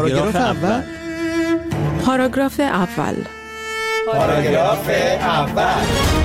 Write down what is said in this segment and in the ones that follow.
پاراگراف اول. پاراگراف اول. پاراگراف اول.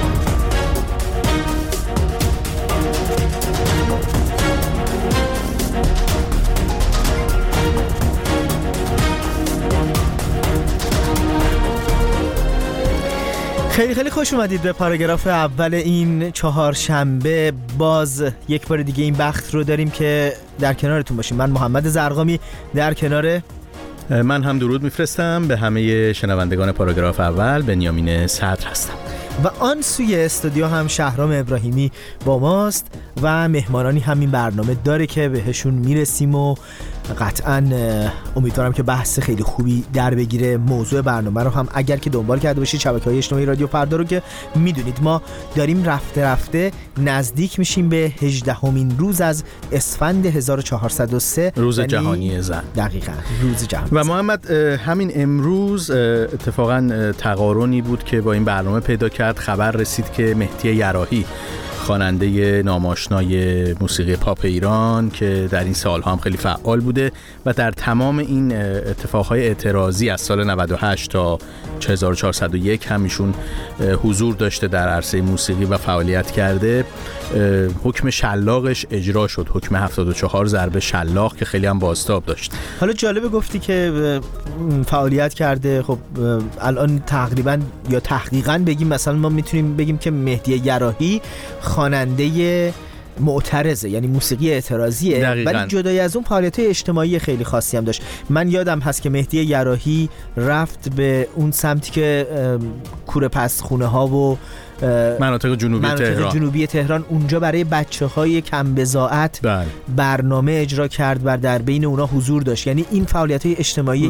خیلی خیلی خوش اومدید به پاراگراف اول این چهارشنبه. باز یک بار دیگه این بخت رو داریم که در کنارتون باشیم. من محمد زرقامی در کنار من هم درود میفرستم به همه شنوندگان پاراگراف اول. بنیامین صدر هستم و آن سوی استودیو هم شهرام ابراهیمی با ماست و مهمانانی همین برنامه داره که بهشون میرسیم و قطعاً امیدوارم که بحث خیلی خوبی در بگیره. موضوع برنامه رو هم اگر که دنبال کرده باشید شبکه‌های اجتماعی رادیو فردا رو که میدونید ما داریم رفته نزدیک میشیم به 18مین روز از اسفند 1403 روز جهانی زن. دقیقاً روز جهانی و محمد همین امروز اتفاقاً تقارنی بود که با این برنامه پیدا کرد. خبر رسید که مهدی یراحی خواننده ناماشنای موسیقی پاپ ایران که در این سالها هم خیلی فعال بوده و در تمام این اتفاقهای اعتراضی از سال 98 تا 1401 همیشون حضور داشته در عرصه موسیقی و فعالیت کرده. حکم شلاقش اجرا شد، حکم 74 ضربه شلاق که خیلی هم بازتاب داشت. حالا جالبه گفتی که فعالیت کرده. خب الان تقریبا یا تحقیقاً بگیم مثلا ما میتونیم بگیم که مهدی یراحی خواننده معترضه، یعنی موسیقی اعتراضیه، ولی جدای از اون فعالیت‌های اجتماعی خیلی خاصی هم داشت. من یادم هست که مهدی یراحی رفت به اون سمتی که کوره پستخونه ها و مناطق جنوبی تهران اونجا برای بچه‌های کم بضاعت برنامه اجرا کرد و در بین اونا حضور داشت. یعنی این فعالیت‌های اجتماعی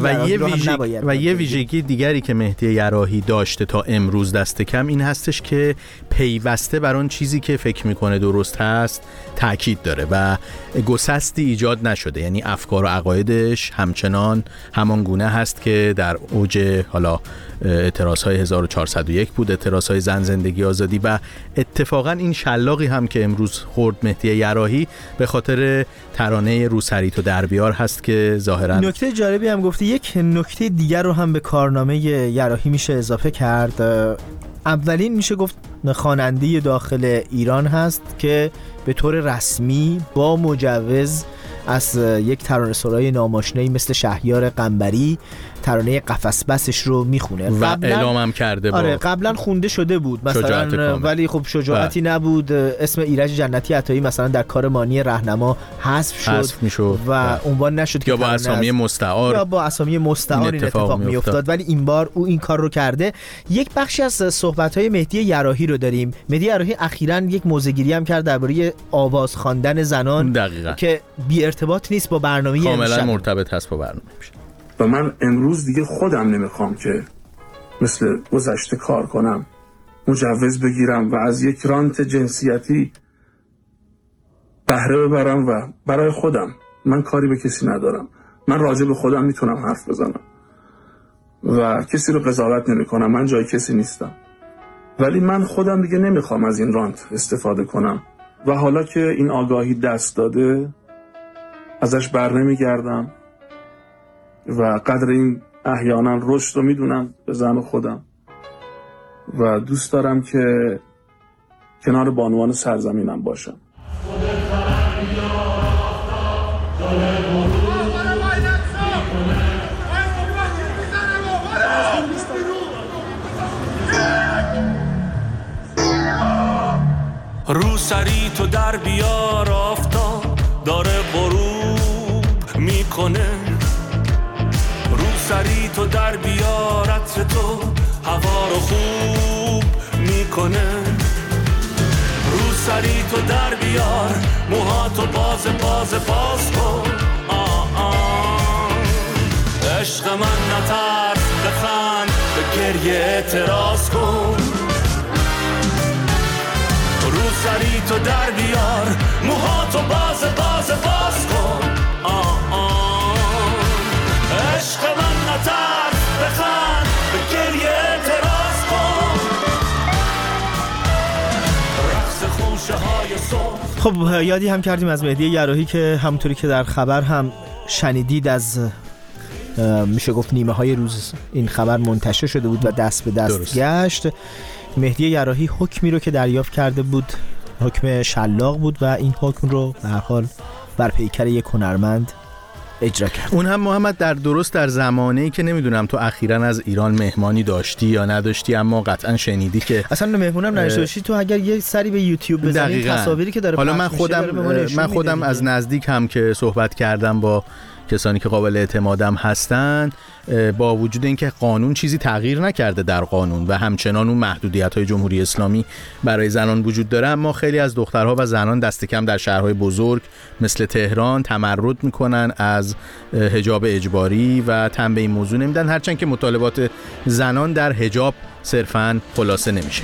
و یه ویژگی دیگری که مهدی یراحی داشته تا امروز دست کم این هستش که پیوسته بر اون چیزی که فکر میکنه درست هست تاکید داره و گسستی ایجاد نشده. یعنی افکار و عقایدش همچنان همان گونه هست که در اوج حالا اعتراضهای 1401 بود، اعتراضهای زن زندگی آزادی، و اتفاقا این شلاقی هم که امروز خورد مهدی یراحی به خاطر ترانه روسریت و در بیار هست که ظاهرا نکته جالبی هم گفته. یک نکته دیگر رو هم به کارنامه یراحی میشه اضافه کرد. اولین میشه گفت خواننده داخل ایران هست که به طور رسمی با مجوز از یک ترانه‌سرای ناماشنایی مثل شهریار قنبری ترانه قفس بسش رو میخونه و اعلامم کرده. آره قبلا خونده شده بود مثلا، ولی خب شجاعتی نبود. اسم ایرج جنتی عطایی مثلا در کار مانی راهنما حذف شد و عنوان نشد یا با اسامی مستعار این اتفاق میافتاد. ولی این بار او این کار رو کرده. یک بخشی از صحبت‌های مهدی یراحی رو داریم. مهدی یراحی اخیراً یک موضع‌گیری هم کرد درباره آواز خواندن زنان که بی ارتباط نیست با برنامه کاملا مرتبط هست با برنامه. و من امروز دیگه خودم نمیخوام که مثل گذشته کار کنم، مجوز بگیرم و از یک رانت جنسیتی بهره ببرم و برای خودم. من کاری به کسی ندارم. من راجع به خودم میتونم حرف بزنم و کسی رو قضاوت نمی کنم. من جای کسی نیستم، ولی من خودم دیگه نمیخوام از این رانت استفاده کنم و حالا که این آگاهی دست داده ازش بر نمیگردم و قدر این احیانا رشد رو میدونم به زن خودم و دوست دارم که کنار بانوان سرزمینم باشم. رو سری تو در بیار، آفتاب داره غروب میکنه. رو سری تو در بیار، عطر تو هوا رو خوب میکنه. رو سری تو در بیار، موهاتو باز کن. عشق من نترس، بخند، به گریه اعتراض کن. رو سری تو در بیار، موهاتو باز کن. عشق من نترس، بخند، به گریه اعتراض کن. رقص خوشه های صبح. خب یادی هم کردیم از مهدی یراحی که همونطوری که در خبر هم شنیدید از میشه گفت نیمه های روز این خبر منتشر شده بود و دست به دست گشت. مهدی یراحی حکمی رو که دریافت کرده بود حکم شلاق بود و این حکم رو به هر حال بر پیکر یک هنرمند اجرا کرد. اون هم محمد در زمانه‌ای که نمیدونم تو اخیراً از ایران مهمانی داشتی یا نداشتی، اما قطعاً شنیدی که اصلا مهمونم نداشته باشی. تو اگر یه سری به یوتیوب بزنی تصاویری که داره حالا من خودم از نزدیک هم که صحبت کردم با کسانی که قابل اعتمادم هستن، با وجود اینکه قانون چیزی تغییر نکرده در قانون و همچنان اون محدودیت‌های جمهوری اسلامی برای زنان وجود داره، اما خیلی از دخترها و زنان دست کم در شهرهای بزرگ مثل تهران تمرد میکنن از حجاب اجباری و تن به این موضوع نمیدن، هرچند که مطالبات زنان در حجاب صرفاً خلاصه نمیشه.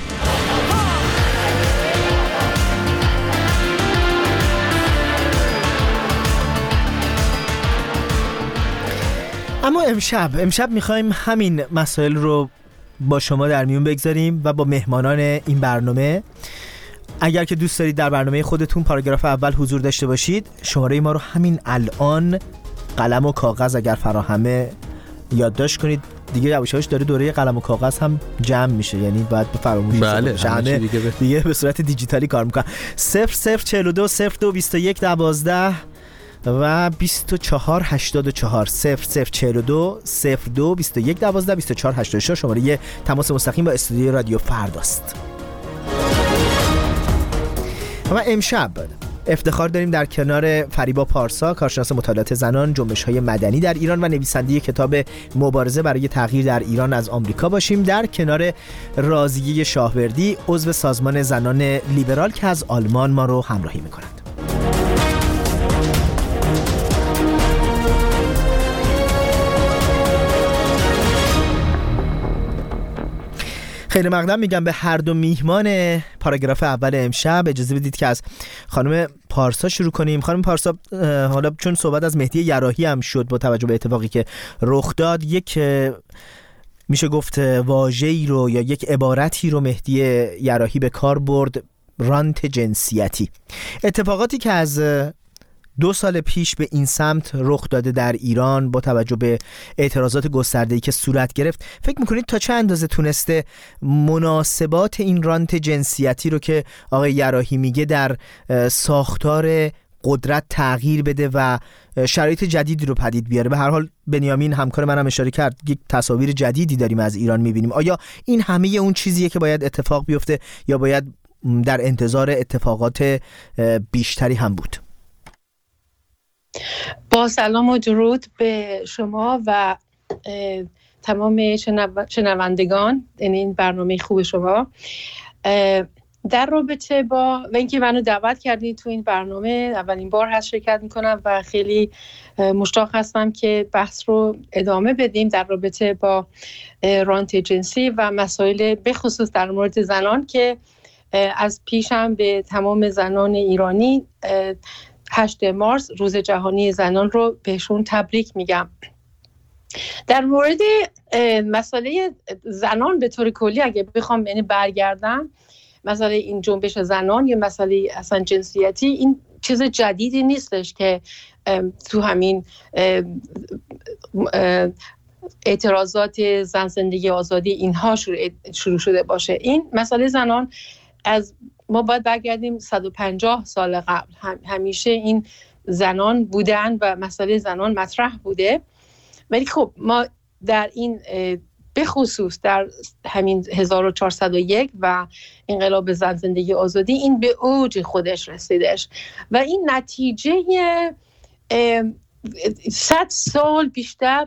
اما امشب میخوایم همین مسائل رو با شما در میون بگذاریم و با مهمانان این برنامه. اگر که دوست دارید در برنامه خودتون پاراگراف اول حضور داشته باشید، شماره ما رو همین الان قلم و کاغذ اگر فراهمه یادداشت کنید. دیگه یواشاش داره دوره قلم و کاغذ هم جمع میشه، یعنی باید به فراموشی بله دیگه به صورت دیجیتالی کار میکنن. 0042 02 21 12 و 2484 0042 02 21 12 2484 شماره یه تماس مستقیم با استودیوی رادیو فرداست. و امشب افتخار داریم در کنار فریبا پارسا، کارشناس مطالعات زنان، جنبش‌های مدنی در ایران و نویسنده کتاب مبارزه برای تغییر در ایران از آمریکا باشیم، در کنار راضیه شاهوردی، عضو سازمان زنان لیبرال که از آلمان ما رو همراهی می‌کنند. خیلی مقدم میگم به هر دو میهمان پاراگراف اول امشب. اجازه بدید که از خانم پارسا شروع کنیم. خانم پارسا، حالا چون صحبت از مهدی یراحی هم شد، با توجه به اتفاقی که رخ داد، یک میشه گفت واژه‌ای رو یا یک عبارتی رو مهدی یراحی به کار برد، رانت جنسیتی. اتفاقاتی که از 2 سال پیش به این سمت رخ داده در ایران با توجه به اعتراضات گسترده‌ای که صورت گرفت، فکر میکنید تا چه اندازه تونسته مناسبات این رانت جنسیتی رو که آقای یراحی میگه در ساختار قدرت تغییر بده و شرایط جدیدی رو پدید بیاره؟ به هر حال بنیامین همکار منم اشاره کرد، یک تصاویر جدیدی داریم از ایران میبینیم. آیا این همه اون چیزیه که باید اتفاق بیفته یا باید در انتظار اتفاقات بیشتری هم بود؟ با سلام و درود به شما و تمام شنوندگان این برنامه خوب شما. در رابطه با و اینکه منو دعوت کردید تو این برنامه، اولین بار هست شرکت میکنم و خیلی مشتاق هستم که بحث رو ادامه بدیم در رابطه با رانت جنسی و مسائل بخصوص در مورد زنان که از پیش هم به تمام زنان ایرانی 8 مارس روز جهانی زنان رو بهشون تبریک میگم. در مورد مسئله زنان به طور کلی اگه بخوام برگردم، مسئله این جنبش زنان یا مسئله اصلا جنسیتی این چیز جدیدی نیستش که تو همین اعتراضات زن زندگی آزادی اینها شروع شده باشه. این مسئله زنان از ما باید برگردیم 150 سال قبل. همیشه این زنان بودن و مسئله زنان مطرح بوده، ولی خب ما در این بخصوص در همین 1401 و انقلاب زن زندگی آزادی این به اوج خودش رسیدش و این نتیجه 100 سال بیشتر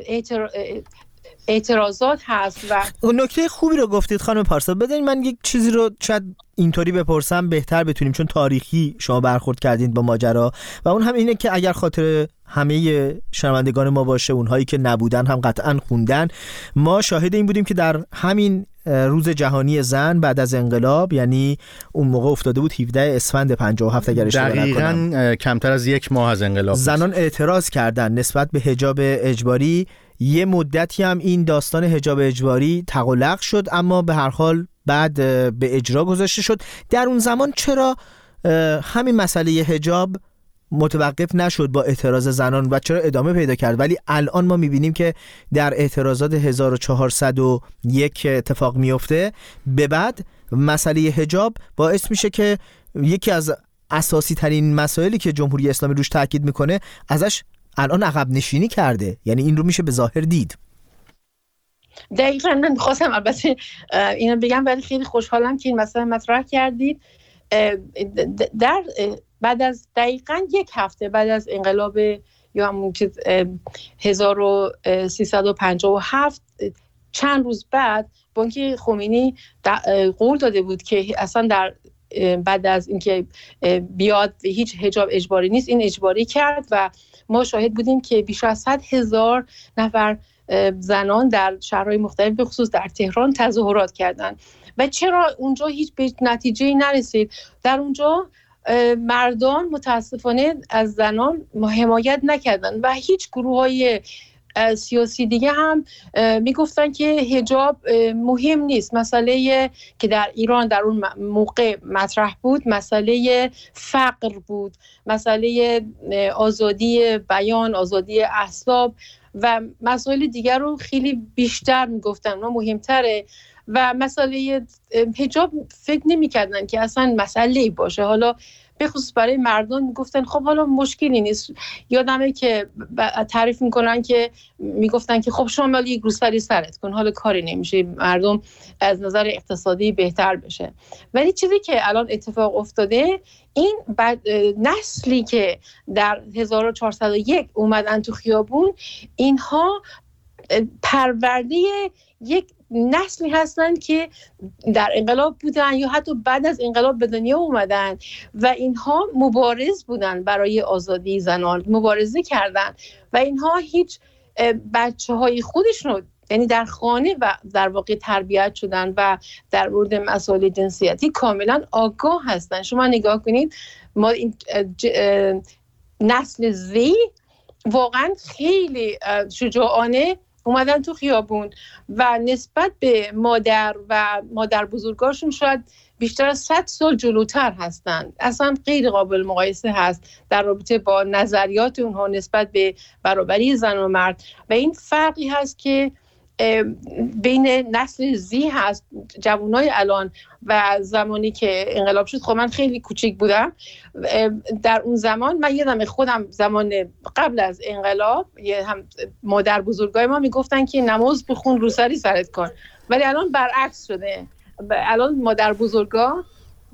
اعتراضات هست. و نکته خوبی رو گفتید خانم پارسا. بدین من یک چیزی رو شاید اینطوری بپرسم بهتر بتونیم، چون تاریخی شما برخورد کردید با ماجرا و اون هم اینه که اگر خاطر همه شنوندگان ما باشه، اونهایی که نبودن هم قطعا خوندن، ما شاهد این بودیم که در همین روز جهانی زن بعد از انقلاب، یعنی اون موقع افتاده بود 17 اسفند 57 اگر اشتباه نکنم، دقیقاً کمتر از 1 ماه از انقلاب، زنان اعتراض کردن نسبت به حجاب اجباری. یه مدتی هم این داستان حجاب اجباری تقلق شد، اما به هر حال بعد به اجرا گذاشته شد. در اون زمان چرا همین مسئله حجاب متوقف نشد با اعتراض زنان و چرا ادامه پیدا کرد، ولی الان ما میبینیم که در اعتراضات 1401 اتفاق میفته به بعد مسئله حجاب باعث میشه که یکی از اساسی ترین مسائلی که جمهوری اسلامی روش تاکید میکنه ازش الان عقب نشینی کرده. یعنی این رو میشه به ظاهر دید. دقیقاً من می‌خواستم البته اینو بگم، ولی خیلی خوشحالم که این مسئله مطرح کردید. در بعد از دقیقاً یک هفته بعد از انقلاب یا همون چیز 1357 چند روز بعد بانک خمینی قول داده بود که اصلا در بعد از اینکه بیاد هیچ حجاب اجباری نیست، این اجباری کرد و ما شاهد بودیم که بیش از 100,000 نفر زنان در شهرهای مختلف به خصوص در تهران تظاهرات کردند. و چرا اونجا هیچ به نتیجه‌ای نرسید؟ در اونجا مردان متاسفانه از زنان حمایت نکردند و هیچ گروه‌های سیاسی دیگه هم میگفتن که حجاب مهم نیست. مسئله که در ایران در اون موقع مطرح بود مسئله فقر بود، مسئله آزادی بیان، آزادی احزاب و مسائل دیگر رو خیلی بیشتر میگفتن، اونا مهمتره و مسئله حجاب فکر نمی‌کردن که اصلا مسئله‌ای باشه. حالا به خصوص برای مردان میگفتن خب حالا مشکلی نیست. یادمه که تعریف میکنن که میگفتن که خب شما یک روسری سرت کن، حالا کاری نمیشه، مردم از نظر اقتصادی بهتر بشه. ولی چیزی که الان اتفاق افتاده، این نسلی که در 1401 اومدن تو خیابون، اینها پرورده یک نسلی هستند که در انقلاب بودن یا حتی بعد از انقلاب به دنیا اومدن و اینها مبارز بودن، برای آزادی زنان مبارزه کردن و اینها هیچ بچه‌های خودشون، یعنی در خانه و در واقع تربیت شدن و در مورد مسائل جنسیتی کاملا آگاه هستن. شما نگاه کنید، ما این نسل زی واقعا خیلی شجاعانه اومدن تو خیابون و نسبت به مادر و مادر بزرگاشون شاید بیشتر از 100 سال جلوتر هستن. اصلا غیر قابل مقایسه هست در رابطه با نظریات اونها نسبت به برابری زن و مرد و این فرقی هست که بین نسل زی هست، جوانای الان و زمانی که انقلاب شد. خب من خیلی کوچیک بودم در اون زمان، من یادم خودم زمان قبل از انقلاب هم مادر بزرگای ما میگفتن که نماز بخون روسری سرت کن، ولی الان برعکس شده. الان مادر بزرگا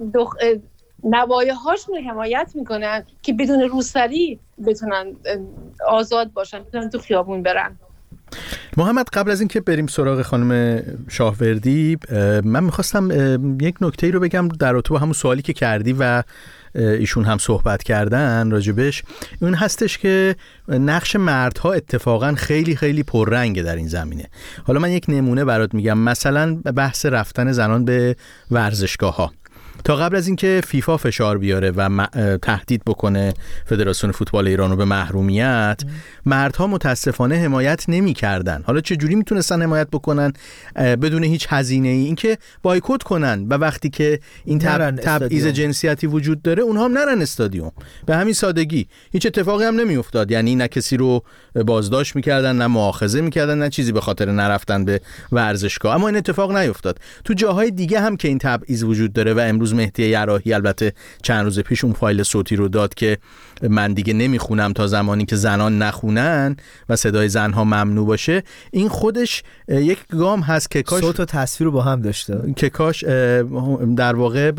نوایه هاشون رو حمایت میکنن که بدون روسری بتونن آزاد باشن، بتونن تو خیابون برن. محمد، قبل از اینکه بریم سراغ خانم شاهوردی، من میخواستم یک نکته‌ای رو بگم در رابطه با همون سوالی که کردی و ایشون هم صحبت کردن راجبش. اون هستش که نقش مردها اتفاقا خیلی خیلی پررنگه در این زمینه. حالا من یک نمونه برات میگم، مثلا بحث رفتن زنان به ورزشگاه‌ها. تا قبل از اینکه فیفا فشار بیاره و تهدید بکنه فدراسیون فوتبال ایران رو به محرومیت، مردها متاسفانه حمایت نمی‌کردن. حالا چه جوری میتونستن حمایت بکنن؟ بدون هیچ هزینه‌ای، اینکه بایکوت کنن و وقتی که این تبعیض جنسیتی وجود داره اونها هم نرن استادیوم. به همین سادگی هیچ اتفاقی هم نمیافتاد. یعنی نه کسی رو بازداشت می‌کردن، نه مؤاخذه می‌کردن، نه چیزی به خاطر نرفتن به ورزشگاه. اما این اتفاق نیفتاد. تو جاهای دیگه هم که این تبعیض وجود داره و امروز مهدی یراحی البته چند روز پیش اون فایل صوتی رو داد که من دیگه نمیخونم تا زمانی که زنان نخونن و صدای زنها ممنوع باشه. این خودش یک گام هست که کاش صوت و تصویر رو با هم داشته، که کاش در واقع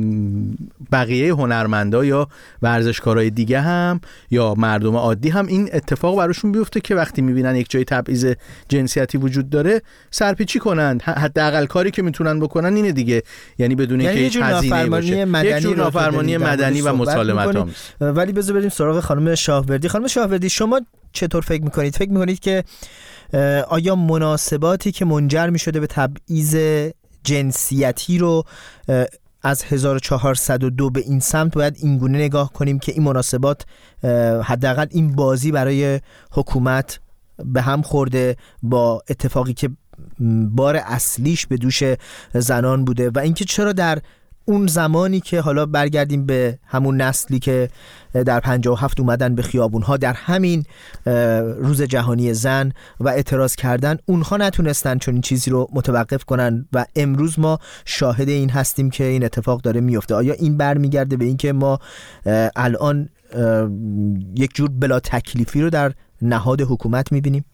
بقیه هنرمندا یا ورزشکارای دیگه هم یا مردم عادی هم این اتفاق براشون بیفته که وقتی میبینن یک جای تبعیض جنسیتی وجود داره سرپیچی کنن. حداقل کاری که میتونن بکنن اینه دیگه، یعنی بدون اینکه هیچ هزینه‌ای باشه، یک جور نافرمانی مدنی و مسالمت آمیز. ولی بذار بریم سراغ خانم شاهوردی. خانم شاهوردی، شما چطور فکر میکنید؟ فکر میکنید که آیا مناسباتی که منجر میشده به تبعیض جنسیتی رو از 1402 به این سمت باید اینگونه نگاه کنیم که این مناسبات حداقل این بازی برای حکومت به هم خورده با اتفاقی که بار اصلیش به دوش زنان بوده و اینکه چرا در اون زمانی که حالا برگردیم به همون نسلی که در 57 اومدن به خیابونها در همین روز جهانی زن و اعتراض کردن، اونها نتونستن چون این چیزی رو متوقف کنن و امروز ما شاهد این هستیم که این اتفاق داره میفته. آیا این برمیگرده به این که ما الان یک جور بلا تکلیفی رو در نهاد حکومت میبینیم؟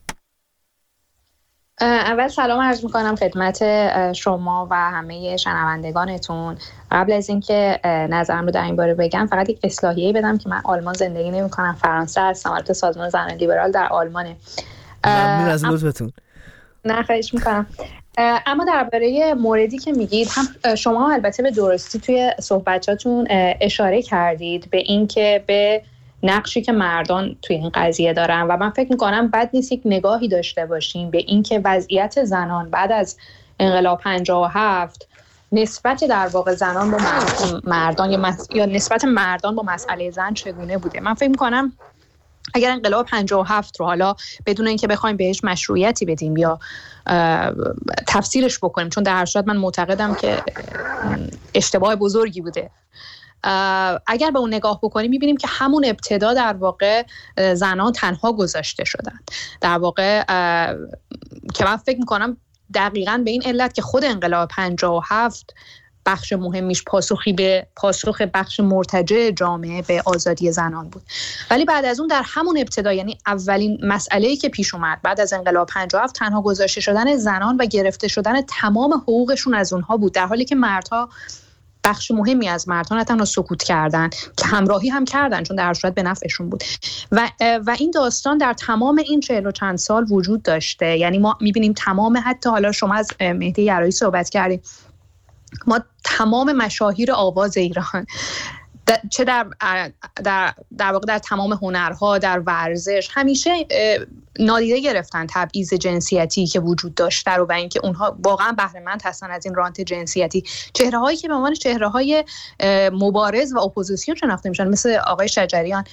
اول سلام عرض میکنم خدمت شما و همه شنوندگانتون. قبل از اینکه نظرم رو در این باره بگم فقط یک اصلاحیه‌ای بدم که من آلمان زندگی نمی‌کنم، فرانسه هستم، البته سازمان زنان لیبرال در آلمانه. ممنون از لطفتون. نه خواهش میکنم. اما درباره موردی که میگید هم شما البته به درستی توی صحبتاتون اشاره کردید به این که به نقشی که مردان توی این قضیه دارن و من فکر میکنم بد نیست یک نگاهی داشته باشیم به این که وضعیت زنان بعد از انقلاب 57 نسبت در واقع زنان با مردان یا نسبت مردان با مسئله زن چگونه بوده. من فکر میکنم اگر انقلاب 57 رو حالا بدون اینکه بخوایم بهش مشروعیتی بدیم یا تفسیرش بکنیم، چون در هر صورت من معتقدم که اشتباه بزرگی بوده، اگر به اون نگاه بکنیم میبینیم که همون ابتدا در واقع زنان تنها گذاشته شدن، در واقع که من فکر میکنم دقیقاً به این علت که خود انقلاب 57 بخش مهمیش پاسخ بخش مرتجع جامعه به آزادی زنان بود. ولی بعد از اون در همون ابتدا، یعنی اولین مسئله‌ای که پیش اومد بعد از انقلاب 57 تنها گذاشته شدن زنان و گرفته شدن تمام حقوقشون از اونها بود، در حالی که مردها بخش مهمی از مردها نه تنها سکوت کردن که همراهی هم کردن چون در هر صورت به نفعشون بود و این داستان در تمام این 40 و چند سال وجود داشته. یعنی ما می‌بینیم تمام، حتی حالا شما از مهدی یرایی صحبت کردیم، ما تمام مشاهیر آواز ایران چه در واقع در تمام هنرها، در ورزش، همیشه نادیده گرفتن تبعیض جنسیتی که وجود داشته رو و اینکه اونها واقعا بهره‌مند هستن از این رانت جنسیتی. چهره‌هایی که به عنوان چهره‌های مبارز و اپوزیسیون شناخته میشن مثل آقای شجریان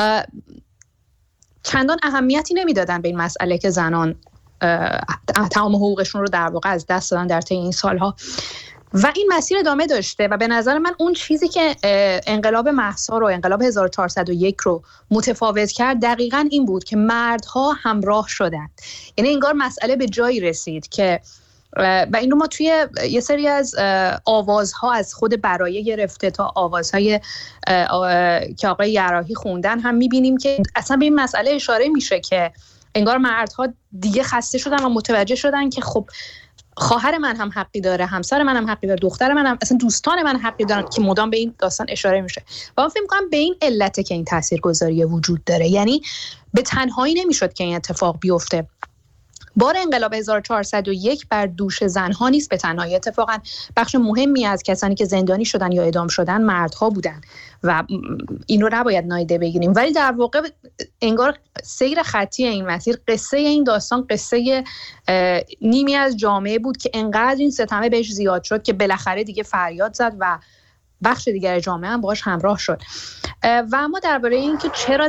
چندان اهمیتی نمیدادن به این مسئله که زنان تمام حقوقشون رو در واقع از دست دادن در طی این سالها و این مسیر ادامه داشته. و به نظر من اون چیزی که انقلاب مهسا رو، انقلاب 1401 رو متفاوت کرد دقیقاً این بود که مردها همراه شدند. یعنی انگار مسئله به جایی رسید که و این رو ما توی یه سری از آوازها از خود برایه گرفته تا آوازهای که آقای یراحی خوندن هم میبینیم که اصلا به این مسئله اشاره میشه که انگار مردها دیگه خسته شدن و متوجه شدن که خب خواهر من هم حقی داره، همسر من هم حقی داره، دختر من هم، اصلا دوستان من حقی دارن، که مدام به این داستان اشاره میشه. و من فکر می‌کنم به این علته که این تاثیرگذاری وجود داره. یعنی به تنهایی نمیشد که این اتفاق بیفته. بار انقلاب 1401 بر دوش زنها نیست به تنهایی. اتفاقا بخش مهمی از کسانی که زندانی شدن یا اعدام شدن مردها بودن و این رو نباید نادیده بگیریم. ولی در واقع انگار سیر خطی این مسیر، قصه این داستان قصه نیمی از جامعه بود که انقدر این ستمه بهش زیاد شد که بالاخره دیگه فریاد زد و بخش دیگر جامعه هم باهاش همراه شد. و اما درباره این که چرا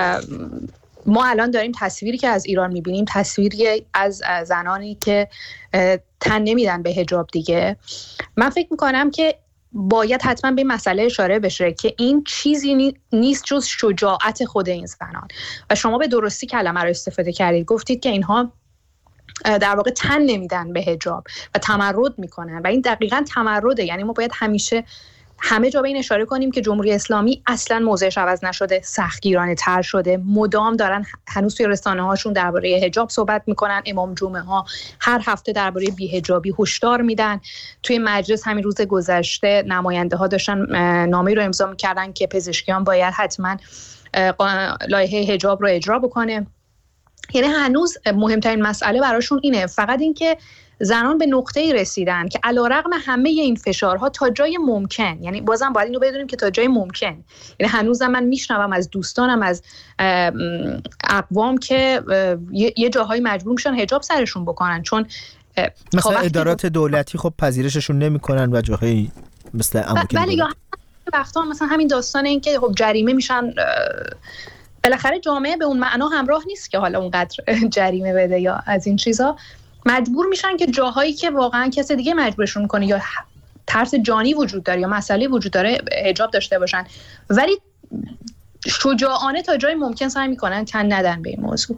ما الان داریم تصویری که از ایران میبینیم تصویری از زنانی که تن نمیدن به حجاب دیگه، من فکر میکنم که باید حتما به مسئله اشاره بشه که این چیزی نیست جز شجاعت خود این زنان. و شما به درستی کلمه رو استفاده کردید، گفتید که اینها در واقع تن نمیدن به حجاب و تمرد میکنن و این دقیقاً تمرده. یعنی ما باید همیشه همه جا به این اشاره کنیم که جمهوری اسلامی اصلا موضعش عوض نشده، سختگیرانه تر شده، مدام دارن هنوز توی رسانه هاشون درباره حجاب صحبت میکنن، امام جمعه ها هر هفته درباره بی‌حجابی هشدار میدن. توی مجلس همین روز گذشته نماینده ها داشتن نامه‌ای رو امضا میکردن که پزشکیان باید حتما لایحه حجاب رو اجرا بکنه. یعنی هنوز مهمترین مسئله براشون اینه، فقط این که زنان به نقطه‌ای رسیدن که علیرغم همه این فشارها تا جای ممکن، یعنی بازم باید اینو بدونیم که تا جای ممکن، یعنی هنوزم من میشنوم از دوستانم از اقوام که یه جاهایی مجبور میشن حجاب سرشون بکنن چون مثلا ادارات دولتی خب پذیرششون نمیکنن و جاهایی مثل اماکن بله، یا وقتا مثلا همین داستان این که خب جریمه میشن. بالاخره جامعه به اون معنا همراه نیست که حالا اونقدر جریمه بده یا از این چیزا، مجبور میشن که جاهایی که واقعا کسی دیگه مجبورشون کنه یا ترس جانی وجود داره یا مسئله وجود داره حجاب داشته باشن، ولی شجاعانه تا جای ممکن سعی میکنن تن ندن به این موضوع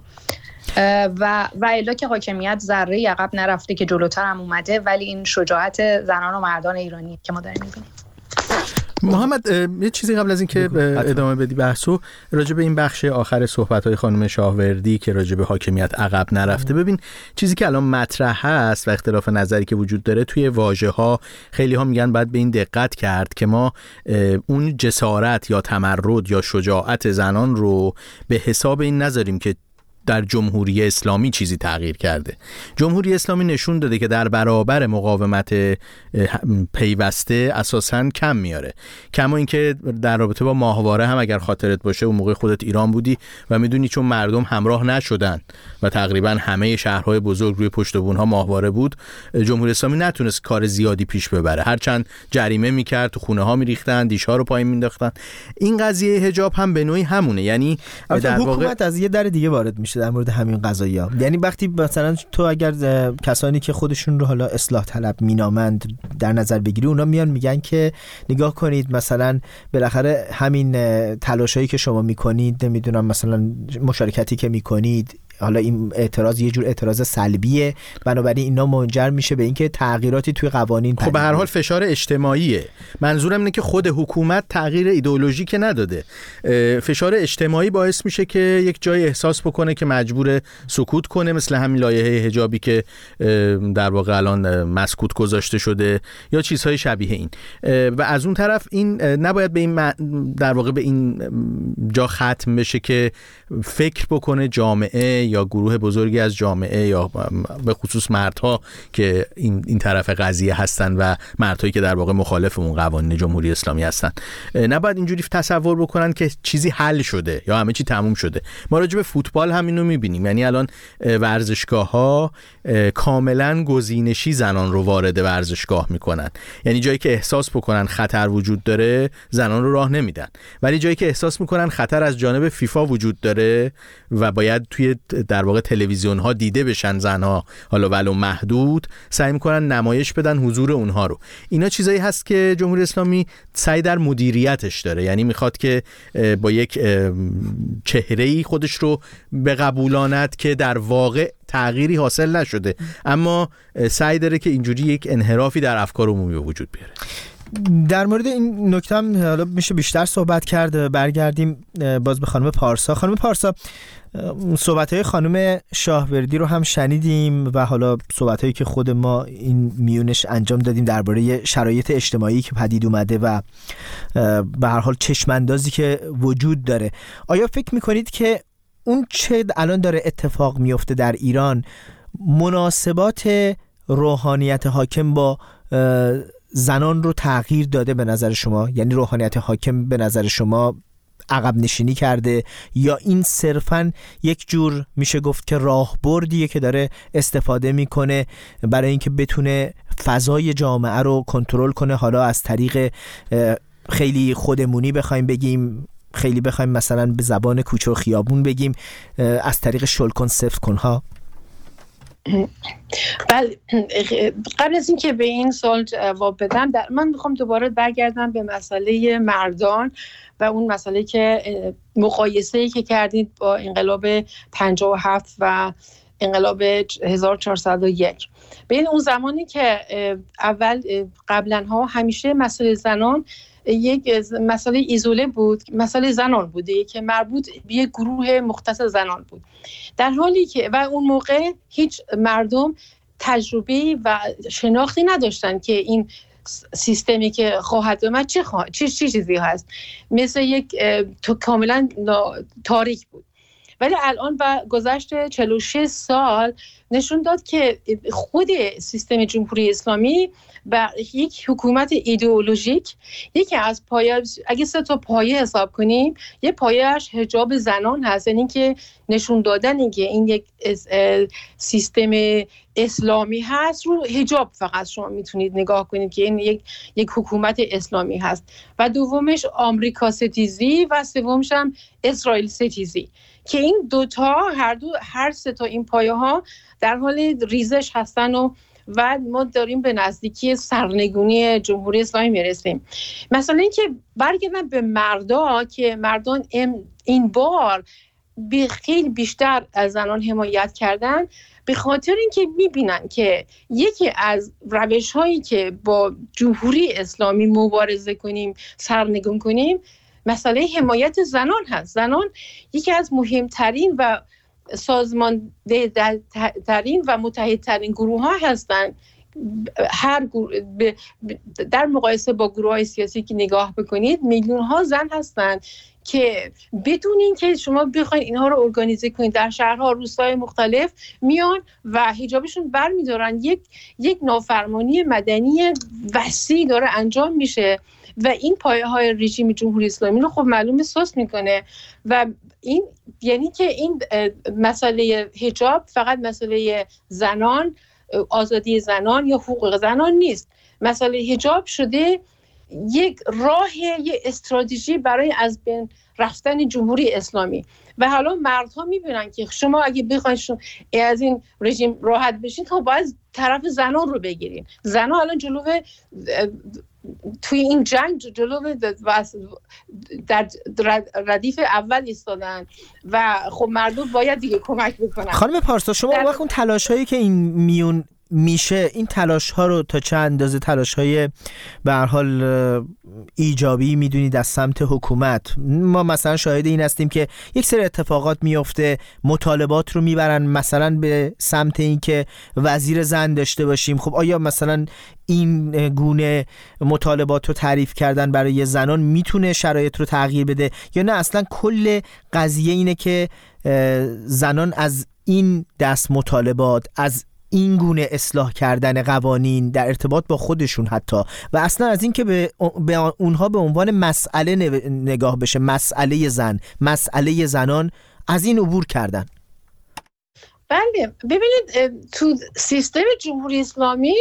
و الا که حاکمیت ذره عقب نرفته که جلوتر هم اومده، ولی این شجاعت زنان و مردان ایرانی که ما داریم میبینیم. محمد یه چیزی قبل از این که ادامه بدی بحثو، راجع به این بخش آخر صحبت‌های خانم شاهوردی که راجع به حاکمیت عقب نرفته، ببین چیزی که الان مطرح هست و اختلاف نظری که وجود داره توی واژه‌ها، خیلی ها میگن باید به این دقت کرد که ما اون جسارت یا تمرد یا شجاعت زنان رو به حساب این نذاریم که در جمهوری اسلامی چیزی تغییر کرده. جمهوری اسلامی نشون داده که در برابر مقاومت پیوسته اساساً کم میاره. کما اینکه در رابطه با ماهواره هم اگر خاطرت باشه اون موقع خودت ایران بودی و میدونی چون مردم همراه نشدن و تقریبا همه شهرهای بزرگ روی پشت بونها ماهواره بود، جمهوری اسلامی نتونست کار زیادی پیش ببره. هرچند جریمه میکرد، تو خونه ها میریختن، دیش‌ها رو پایین مینداختن. این قضیه حجاب هم به نوعی همونه، یعنی در واقع حکومت از یه در دیگه وارد میشه در مورد همین قضایا. یعنی وقتی مثلا تو اگر کسانی که خودشون رو حالا اصلاح طلب مینامند در نظر بگیری، اونا میان میگن که نگاه کنید مثلا بالاخره همین تلاشایی که شما میکنید، نمیدونم مثلا مشارکتی که میکنید، حالا این اعتراض یه جور اعتراض سلبیه، بنابراین اینا منجر میشه به اینکه تغییراتی توی قوانین خب به هر حال فشار اجتماعیه. منظورم اینه که خود حکومت تغییر ایدئولوژیک نداده. فشار اجتماعی باعث میشه که یک جای احساس بکنه که مجبور سکوت کنه، مثل همین لایحه حجابی که در واقع الان مسکوت گذاشته شده یا چیزهای شبیه این. و از اون طرف این نباید به این در واقع به این جا ختم بشه که فکر بکنه جامعه یا گروه بزرگی از جامعه یا به خصوص مردها که این طرف قضیه هستن و مردهایی که در واقع مخالف اون قوانین جمهوری اسلامی هستن، نباید اینجوری تصور بکنن که چیزی حل شده یا همه چی تموم شده. ما راجع به فوتبال همینو میبینیم، یعنی الان ورزشگاه‌ها کاملا گزینشی زنان رو وارد ورزشگاه میکنن. یعنی جایی که احساس بکنن خطر وجود داره زنان رو راه نمیدن، ولی جایی که احساس میکنن خطر از جانب فیفا وجود داره و باید توی در واقع تلویزیون ها دیده بشن زنها، حالا ولو محدود، سعی میکنن نمایش بدن حضور اونها رو. اینا چیزایی هست که جمهوری اسلامی سعی در مدیریتش داره، یعنی میخواد که با یک چهره‌ای خودش رو بقبولاند که در واقع تغییری حاصل نشده، اما سعی داره که اینجوری یک انحرافی در افکار عمومی به وجود بیاره. در مورد این نکته هم حالا میشه بیشتر صحبت کرد. برگردیم باز به خانم پارسا. خانم پارسا، صحبت‌های خانم شاهوردی رو هم شنیدیم و حالا صحبت‌هایی که خود ما این میونش انجام دادیم درباره شرایط اجتماعی که پدید اومده و به هر حال چشم‌اندازی که وجود داره. آیا فکر می‌کنید که اون چه الان داره اتفاق میفته در ایران مناسبات روحانیت حاکم با زنان رو تغییر داده به نظر شما؟ یعنی روحانیت حاکم به نظر شما عقب نشینی کرده یا این صرفاً یک جور میشه گفت که راهبردیه که داره استفاده میکنه برای اینکه بتونه فضای جامعه رو کنترل کنه، حالا از طریق خیلی خودمونی بخوایم بگیم، خیلی بخوایم مثلا به زبان کوچه و خیابون بگیم، از طریق شل کن سفت کنها؟ بله، قبل از اینکه به این سوال جواب بدم من میخوام دوباره برگردم به مسئله مردان و اون مسئله که مقایسه‌ای که کردید با انقلاب 57 و انقلاب 1401. ببین اون زمانی که قبلا ها همیشه مسئله زنان یک مسئله ایزوله بود، مسئله زنان بوده که مربوط به یک گروه مختص زنان بود، در حالی که و اون موقع هیچ مردم تجربه و شناختی نداشتن که این سیستمی که خواهد اومد چه چیزی هست، مثل یک کاملا تاریک بود. ولی الان با گذشت 46 سال نشون داد که خود سیستم جمهوری اسلامی و یک حکومت ایدئولوژیک، یکی از پایه، اگه 3 تا پایه حساب کنیم، یه پایه‌اش حجاب زنان هست، یعنی که نشون دادن که این یک سیستم اسلامی هست، رو حجاب فقط شما میتونید نگاه کنید که این یک حکومت اسلامی هست. و دومش آمریکا ستیزی و سومش هم اسرائیل ستیزی، که این دوتا هر 3 تا این پایه ها در حال ریزش هستن و ما داریم به نزدیکی سرنگونی جمهوری اسلامی میرسیم. مثلا اینکه برگردن به مردا که مردان این بار خیلی بیشتر از زنان حمایت کردن، به خاطر اینکه میبینن که یکی از روش هایی که با جمهوری اسلامی مبارزه کنیم، سرنگون کنیم، مسئله حمایت زنان هست. زنان یکی از مهمترین و سازمانده ترین و متحدترین گروه ها هستند. در مقایسه با گروه های سیاسی که نگاه بکنید، میلیون ها زن هستند که بدون این که شما بخواید اینها رو ارگانیزه کنید، در شهرها، روستاهای مختلف میان و حجابشون برمیدارن. یک نافرمانی مدنی وسیع داره انجام میشه و این پایه های رژیم جمهوری اسلامی رو خب معلوم سست میکنه. و این یعنی که این مسئله حجاب فقط مسئله زنان، آزادی زنان یا حقوق زنان نیست. مسئله حجاب شده یک راه، یک استراتژی برای از بین رفتن جمهوری اسلامی. و حالا مردها میبینن که شما اگه بخواید از این رژیم راحت بشین، خب باید طرف زنان رو بگیرین. زنان الان جلو توی این جنگ جلو در ردیف اول ایستادن و خب مردم باید دیگه کمک بکنن. خانم پارسا، شما وقت اون تلاش‌هایی که این میون میشه، این تلاش ها رو تا چه اندازه تلاش های به هر حال ایجابی میدونید از سمت حکومت؟ ما مثلا شاهد این هستیم که یک سری اتفاقات میفته، مطالبات رو میبرن مثلا به سمت این که وزیر زن داشته باشیم. خب آیا مثلا این گونه مطالبات رو تعریف کردن برای زنان میتونه شرایط رو تغییر بده، یا نه اصلا کل قضیه اینه که زنان از این دست مطالبات، از این گونه اصلاح کردن قوانین در ارتباط با خودشون حتی، و اصلا از این که به اونها به عنوان مسئله نگاه بشه، مسئله زن، مسئله زنان، از این عبور کردن؟ بله، ببینید تو سیستم جمهوری اسلامی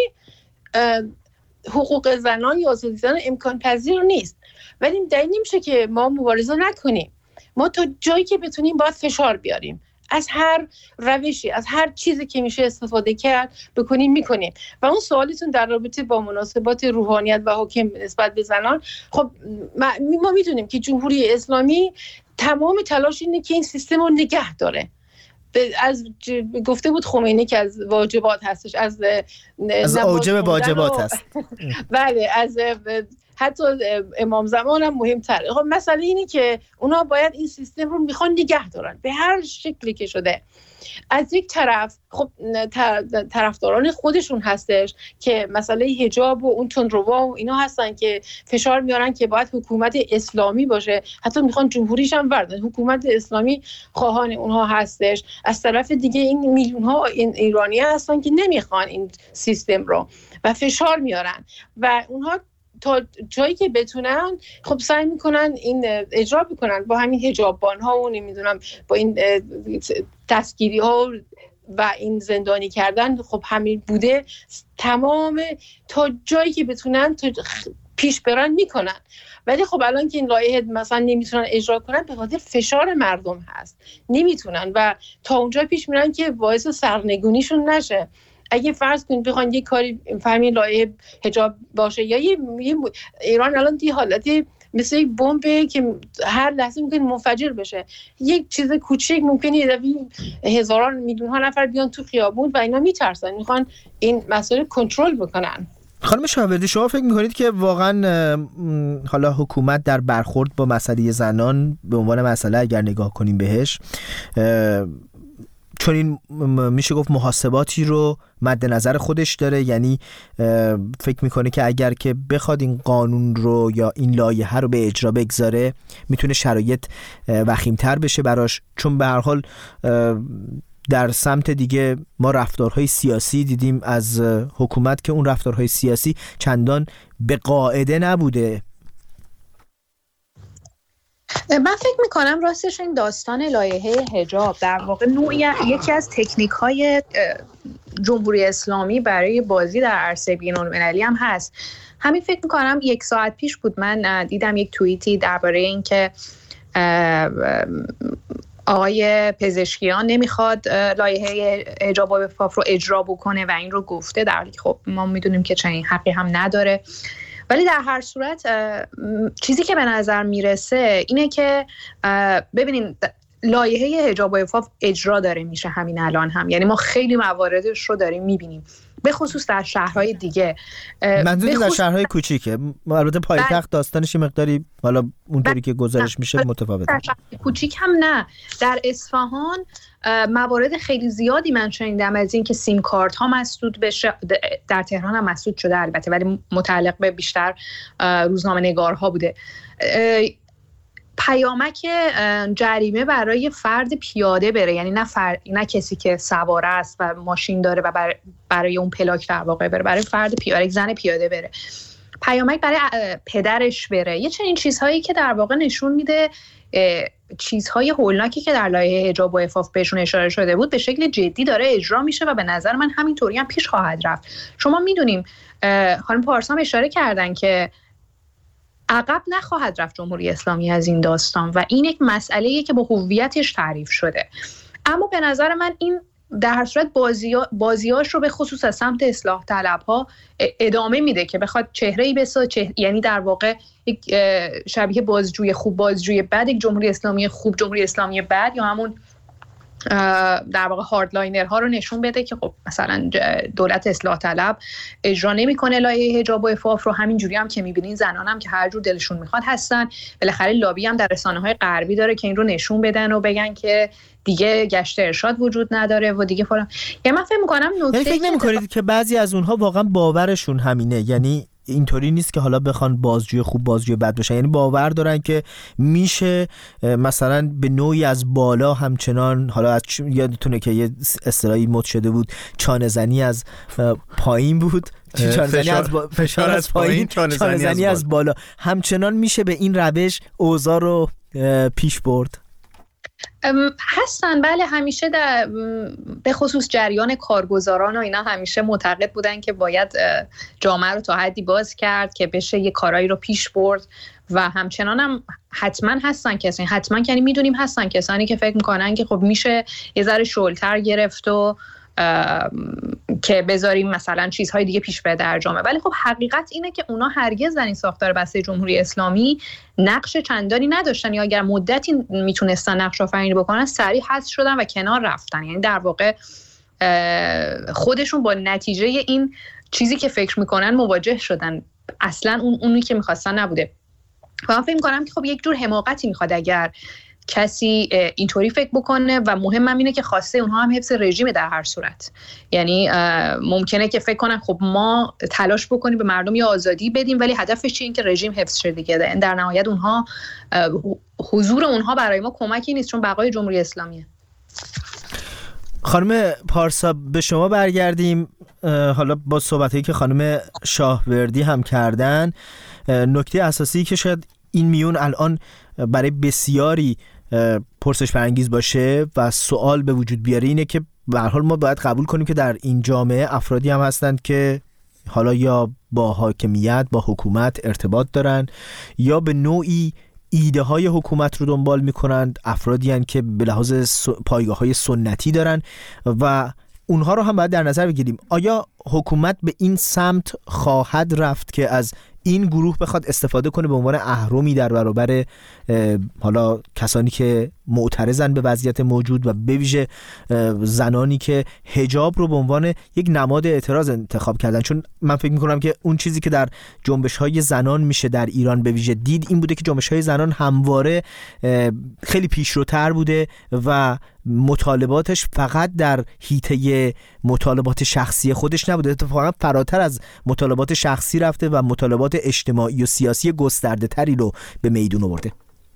حقوق زنان یا آزادی زنان امکان پذیر نیست، ولی دلیل نمیشه که ما مبارزه نکنیم. ما تا جایی که بتونیم باید فشار بیاریم، از هر روشی، از هر چیزی که میشه استفاده کرد میکنیم. و اون سوالتون در رابطه با مناسبات روحانیت و حکم نسبت به زنان، خب ما میدونیم که جمهوری اسلامی تمام تلاش اینه که این سیستم رو نگه داره. از گفته بود خمینی که از واجبات هستش، از اوجب واجبات هست. بله، از حتی امام زمان هم مهمتره. خب مسئله اینه که اونا باید این سیستم رو میخوان نگه دارن به هر شکلی که شده. از یک طرف خب طرفداران خودشون هستش که مسئله حجاب و اون تندروا و اینا هستن که فشار میارن که باید حکومت اسلامی باشه، حتی میخوان جمهوریش هم وردن. حکومت اسلامی خواهان اونها هستش. از طرف دیگه این میلیون ها ایرانی هستن که نمیخوان این سیستم رو و فشار میارن و اونها تا جایی که بتونن خب سعی میکنن این اجرا بکنن با همین حجاببان ها و نمیدونم با این دستگیری ها و این زندانی کردن. خب همین بوده، تمام تا جایی که بتونن پیش برن میکنن. ولی خب الان که این لایحه مثلا نمیتونن اجرا کنن به خاطر فشار مردم هست، نمیتونن و تا اونجا پیش میرن که باعث سرنگونیشون نشه. اگه فرض کنید بخوان یک کاری فهمی لایحه حجاب باشه یا ایران الان دی حالتی مثل یک بمبه که هر لحظه ممکن منفجر بشه. یک چیز کوچیک ممکنه یه دفعه هزاران میلیون ها نفر بیان تو خیابون و اینا میترسن، میخوان این مسئله کنترل بکنن. خانم شاوردی، شما فکر میکنید که واقعا حالا حکومت در برخورد با مسئله زنان به عنوان مسئله اگر نگاه کنیم بهش، چون این میشه گفت محاسباتی رو مد نظر خودش داره؟ یعنی فکر میکنه که اگر که بخواد این قانون رو یا این لایحه رو به اجرا بگذاره میتونه شرایط وخیم‌تر بشه براش؟ چون به هر حال در سمت دیگه ما رفتارهای سیاسی دیدیم از حکومت که اون رفتارهای سیاسی چندان به قاعده نبوده. من فکر میکنم راستش این داستان لایحه حجاب در واقع یکی از تکنیک‌های جمهوری اسلامی برای بازی در عرصه بین‌المللی هم هست. همین فکر میکنم 1 ساعت پیش بود من دیدم یک توییتی درباره این که آقای پزشکیان نمیخواد لایحه حجاب و عفاف رو اجرا بکنه و این رو گفته، در حالی که خب ما میدونیم که چنین حقی هم نداره. ولی در هر صورت چیزی که به نظر میرسه اینه که ببینین لایحه حجاب و عفاف اجرا داره میشه همین الان هم، یعنی ما خیلی مواردش رو داریم میبینیم، به خصوص در شهرهای دیگه. منظور در شهرهای کوچیکه، البته پایتخت داستانش مقداری حالا اونطوری که گزارش میشه متفاوته. در شهرهای کوچیک هم نه، در اصفهان موارد خیلی زیادی من شنیدم از این که سیم کارت ها مسدود بشه. در تهران هم مسدود شده البته، ولی متعلق به بیشتر روزنامه نگارها بوده. پیامک جریمه برای فرد پیاده بره، یعنی نه کسی که سواره است و ماشین داره و برای اون پلاک در واقع بره، برای فرد پیاده، زن پیاده بره. پیامک برای پدرش بره. یه چنین چیزهایی که در واقع نشون میده چیزهای هولناکی که در لایحه حجاب و عفاف بهشون اشاره شده بود به شکل جدی داره اجرا میشه و به نظر من همینطوری هم پیش خواهد رفت. شما میدونیم خانم پارسا اشاره کردن که عقب نخواهد رفت جمهوری اسلامی از این داستان و این یک مسئله‌ایه که با هویتش تعریف شده. اما به نظر من این در هر صورت بازیاش رو به خصوص از سمت اصلاح طلب‌ها ادامه میده که بخواد چهره‌ای بسازه، یعنی در واقع یک شبیه بازجوی خوب بازجوی بد، یک جمهوری اسلامی خوب جمهوری اسلامی بد، یا همون در واقع هاردلاینر ها رو نشون بده که خب مثلا دولت اصلاح طلب اجرا نمیکنه لایحه حجاب و عفاف رو. همینجوری هم که میبینین زنان هم که هر جور دلشون میخواد هستن. بالاخره لابی هم در رسانه‌های غربی داره که این رو نشون بدن و بگن که دیگه گشت ارشاد وجود نداره و دیگه فلان. یعنی من فکر میکنم فکر نمیکنید که بعضی از اونها واقعا باورشون همینه، یعنی اینطوری نیست که حالا بخوان بازجوی خوب بازجوی بد بشن، یعنی باور دارن که میشه مثلا به نوعی از بالا همچنان، حالا یادتونه که یه اصطلاحی مد شده بود چانه زنی از پایین بود، فشار از پایین، چانه زنی از بالا، همچنان میشه به این روش اوضاع رو پیش برد. هستن بله، همیشه به خصوص جریان کارگزاران و اینا همیشه معتقد بودن که باید جامعه رو تا حدی باز کرد که بشه یه کارایی رو پیش برد و همچنان هم حتما هستن کسانی، حتما یعنی میدونیم هستن کسانی که فکر میکنن که خب میشه یه ذره شلتر گرفت و که بذاریم مثلا چیزهای دیگه پیش بره در جامعه. ولی خب حقیقت اینه که اونا هرگز در این ساختار بسته جمهوری اسلامی نقش چندانی نداشتن، یا اگر مدتی میتونستن نقش آفرینی بکنن سریع حذف شدن و کنار رفتن. یعنی در واقع خودشون با نتیجه این چیزی که فکر میکنن مواجه شدن، اصلا اونی که میخواستن نبوده. و من فکر میکنم که خب یک جور حماقتی میخواد اگر کسی اینطوری فکر بکنه و مهمم اینه که خواسته اونها هم حفظ رژیم در هر صورت. یعنی ممکنه که فکر کنن خب ما تلاش بکنیم به مردم یه آزادی بدیم ولی هدفش چیه؟ این که رژیم حفظ شه دیگه. در نهایت اونها حضور اونها برای ما کمکی نیست، چون بقای جمهوری اسلامیه. خانم پارسا به شما برگردیم. حالا با صحبتایی که خانم شاهوردی هم کردن، نکته اساسی که شاید این میون الان برای بسیاری پرسش برانگیز باشه و سوال به وجود بیاره اینه که به هر حال ما باید قبول کنیم که در این جامعه افرادی هم هستند که حالا یا با حاکمیت با حکومت ارتباط دارن یا به نوعی ایده های حکومت رو دنبال میکنند، افرادی هستند که به لحاظ پایگاه های سنتی دارن و اونها رو هم باید در نظر بگیریم. آیا حکومت به این سمت خواهد رفت که از این گروه بخواد استفاده کنه به عنوان اهرمی در برابر حالا کسانی که معترضن به وضعیت موجود و به ویژه زنانی که حجاب رو به عنوان یک نماد اعتراض انتخاب کردن؟ چون من فکر می‌کنم که اون چیزی که در جنبش‌های زنان میشه در ایران به ویژه دید این بوده که جنبش‌های زنان همواره خیلی پیشروتر بوده و مطالباتش فقط در حیطه مطالبات شخصی خودش نبوده، اتفاقا فراتر از مطالبات شخصی رفته و مطالبات اجتماعی و سیاسی گسترده تری رو به میدون آورده.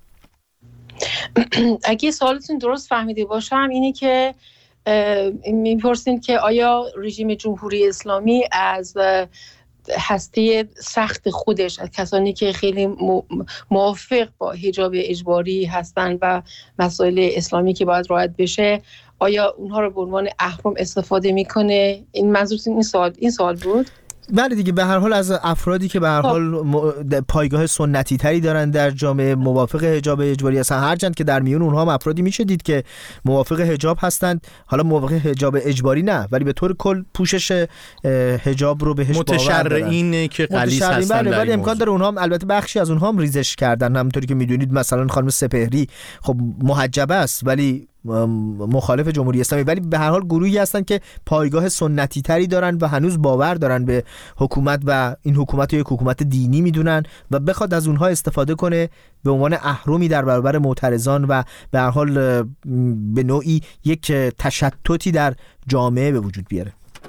اگه سوالتون درست فهمیده باشم اینه که میپرسین که آیا رژیم جمهوری اسلامی از هسته سخت خودش، از کسانی که خیلی موافق با حجاب اجباری هستن و مسائل اسلامی که باید رعایت بشه، آیا اونها رو به عنوان اهرم استفاده میکنه؟ این منظورتون این سوال بود؟ بله دیگه، به هر حال از افرادی که به هر حال پایگاه سنتی تری دارن در جامعه، موافق حجاب اجباری هستن، هرچند که در میون اونها هم افرادی میشه دید که موافق حجاب هستند، حالا موافق حجاب اجباری نه، ولی به طور کل پوشش حجاب رو بهش باور دارن. اینه که غلیظ هستن. بله، ولی امکان داره اونها هم، البته بخشی از اونها هم ریزش کردن، همونطوری که میدونید مثلا خانم سپهری خب محجبه است ولی مخالف جمهوری اسلامی، ولی به هر حال گروهی هستن که پایگاه سنتی تری دارن و هنوز باور دارن به حکومت و این حکومت رو یک حکومت دینی میدونن و بخواد از اونها استفاده کنه به عنوان اهرمی در برابر معترضان و به هر حال به نوعی یک تشتتی در جامعه به وجود بیاره.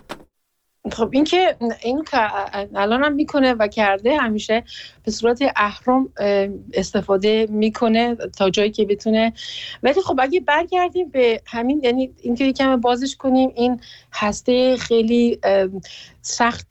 خب این که الان هم میکنه و کرده، همیشه به صورت اهرم استفاده میکنه تا جایی که بتونه. ولی خب اگه برگردیم به همین، یعنی اینکه یکم بازش کنیم، این هسته خیلی سخت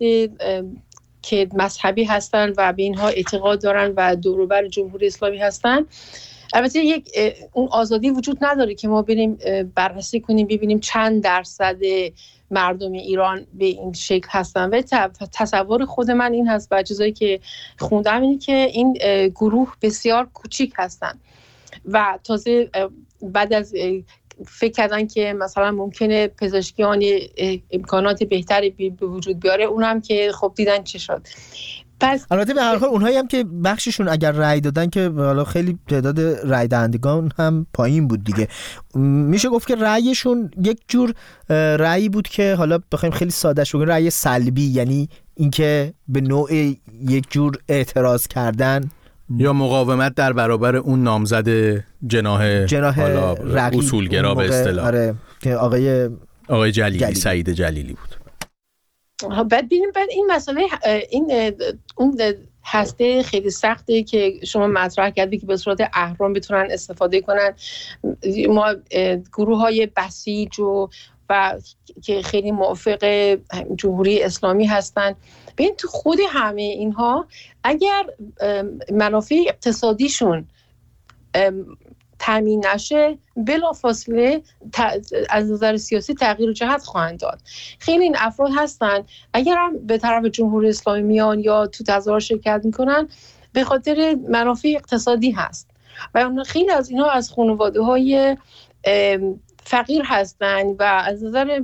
که مذهبی هستن و به اینها اعتقاد دارن و دور و بر جمهوری اسلامی هستن، البته یک اون آزادی وجود نداره که ما بریم بررسی کنیم ببینیم چند درصد مردم ایران به این شکل هستن. و تصور خود من این هست و چیزایی که خوندم اینه که این گروه بسیار کوچیک هستن و تازه بعد از فکر کردن که مثلا ممکنه پزشکیان امکانات بهتری به وجود بیاره، اونم که خب دیدن چه شد. البته به هر حال اونهایی هم که بخششون اگر رأی دادن که حالا خیلی تعداد رأی دهندگان هم پایین بود دیگه، میشه گفت که رأیشون یک جور رأی بود که حالا بخوایم خیلی سادهش بگیم رأی سلبی، یعنی اینکه به نوع یک جور اعتراض کردن یا مقاومت در برابر اون نامزد جناح اصولگرا به اصطلاح. آره که آقای جلیلی. سعید جلیلی بود. بعد این مسئله اون هسته خیلی سخته که شما مطرح کردید که به صورت اهرم بتونن استفاده کنن. ما گروه های بسیج و که خیلی موافق جمهوری اسلامی هستن، ببین تو خود همه اینها اگر منافع اقتصادیشون تامین نشه، بلافاصله از نظر سیاسی تغییر جهت خواهند داد. خیلی این افراد هستن اگر هم به طرف جمهوری اسلامی میان یا تو تظاهر شرکت میکنن به خاطر منافع اقتصادی هست و خیلی از اینها از خانواده‌های فقیر هستن و از نظر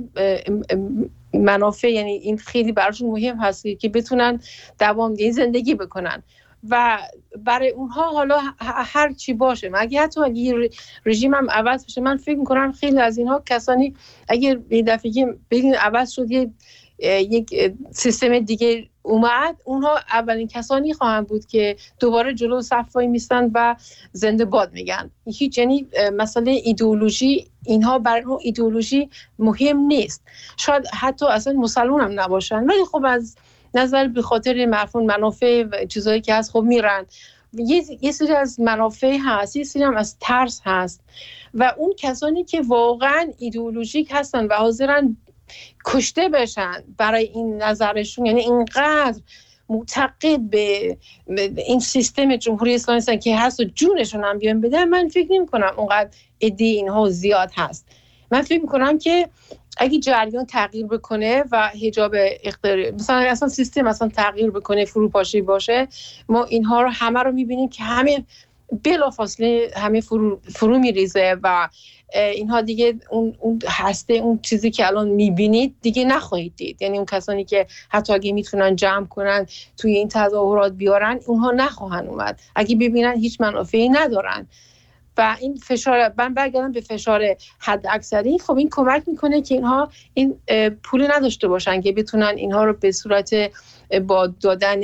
منافع، یعنی این خیلی براشون مهم هست که بتونن دوامدار زندگی بکنن و برای اونها حالا هر چی باشه، مگه حتی اگه رژیم هم عوض بشه، من فکر میکنم خیلی از اینها کسانی اگر به دفعه ببین عوض شد یک سیستم دیگه اومد، اونها اولین کسانی خواهند بود که دوباره جلو صف وای میستن و زنده باد میگن. هیچ، یعنی مسئله ایدئولوژی، اینها برای اون ایدئولوژی مهم نیست، شاید حتی اصلا مسلمان هم نباشن، ولی خب از نظر به خاطر مفهوم منافع و چیزایی که هست خب میرن. یه سری از منافع هست، یه سری هم از ترس هست و اون کسانی که واقعا ایدئولوژیک هستن و حاضرن کشته بشن برای این نظرشون، یعنی اینقدر معتقد به این سیستم جمهوری اسلامی هستن که هست و جونشون هم بیان بدن، من فکر نمی کنم اونقدر عده اینها زیاد هست. من فکر میکنم که اگه جریان تغییر بکنه و حجاب اختیاری مثلا اصلا سیستم مثلا تغییر بکنه، فروپاشی باشه، ما اینها رو همه رو میبینیم که همه بلافاصله همه فرو میریزه و اینها دیگه اون هسته، اون چیزی که الان میبینید دیگه نخواهید دید. یعنی اون کسانی که حتی اگه میتونن جمع کنن توی این تظاهرات بیارن، اونها نخواهن اومد اگه ببینن هیچ منافعی ندارن. و این فشار، من برگردم به فشار حد اکثری، خب این کمک میکنه که اینها این پول نداشته باشن که بتونن اینها رو به صورت با دادن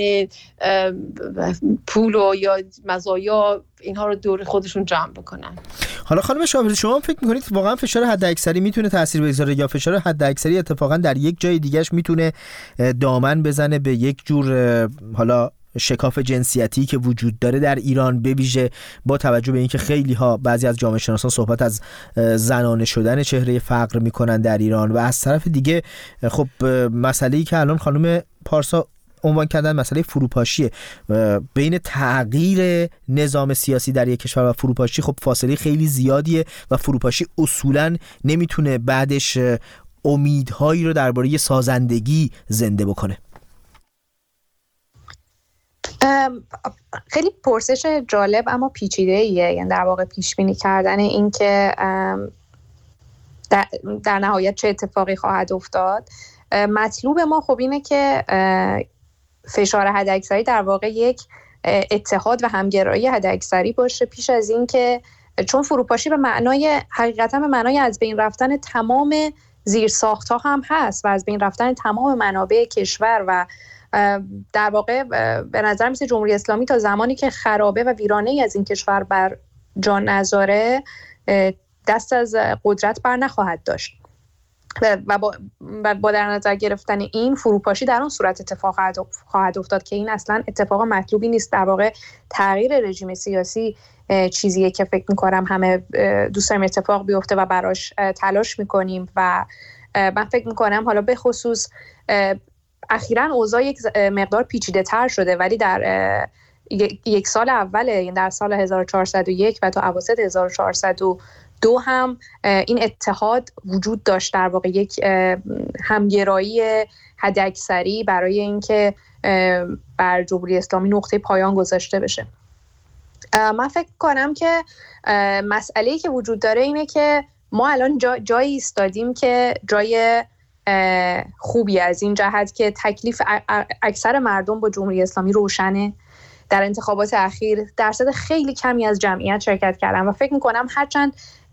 پول و یا مزایا اینها رو دور خودشون جمع بکنن. حالا خانم شاپری، شما فکر میکنید واقعا فشار حد اکثری میتونه تاثیر بگذاره یا فشار حد اکثری اتفاقا در یک جای دیگهش میتونه دامن بزنه به یک جور حالا شکاف جنسیتی که وجود داره در ایران، به ویژه با توجه به اینکه خیلی ها بعضی از جامعه شناسان صحبت از زنانه شدن چهره فقر میکنن در ایران و از طرف دیگه خب مسئله‌ای که الان خانم پارسا عنوان کردن مسئله فروپاشیه. بین تغییر نظام سیاسی در یک کشور و فروپاشی خب فاصله خیلی زیادیه و فروپاشی اصولاً نمیتونه بعدش امیدهایی رو درباره سازندگی زنده بکنه. خیلی پرسش جالب اما پیچیده ایه، یعنی در واقع پیش بینی کردن این که در نهایت چه اتفاقی خواهد افتاد. مطلوب ما خب اینه که فشار حداکثری در واقع یک اتحاد و همگرایی حداکثری باشه پیش از این که، چون فروپاشی به معنای حقیقتا به معنای از بین رفتن تمام زیرساخت‌ها هم هست و از بین رفتن تمام منابع کشور و در واقع به نظر میسه جمهوری اسلامی تا زمانی که خرابه و ویرانه از این کشور بر جا نذاره دست از قدرت بر نخواهد داشت و با در نظر گرفتن این فروپاشی در اون صورت اتفاق خواهد افتاد که این اصلا اتفاق مطلوبی نیست. در واقع تغییر رژیم سیاسی چیزیه که فکر میکنم همه دوست داریم اتفاق بیفته و براش تلاش میکنیم و من فکر میکنم حالا به خصوص اخیراً اوضاع یک مقدار پیچیده تر شده، ولی در یک سال اول، یعنی در سال 1401 و تا اواسط 1402 هم این اتحاد وجود داشت، در واقع یک همگرایی حداکثری برای اینکه بر جمهوری اسلامی نقطه پایان گذاشته بشه. من فکر کنم که مسئله‌ای که وجود داره اینه که ما الان جایی ایستادیم که جای خوبی از این جهت که تکلیف اکثر مردم با جمهوری اسلامی روشنه. در انتخابات اخیر درصد خیلی کمی از جمعیت شرکت کردن و فکر میکنم هرچند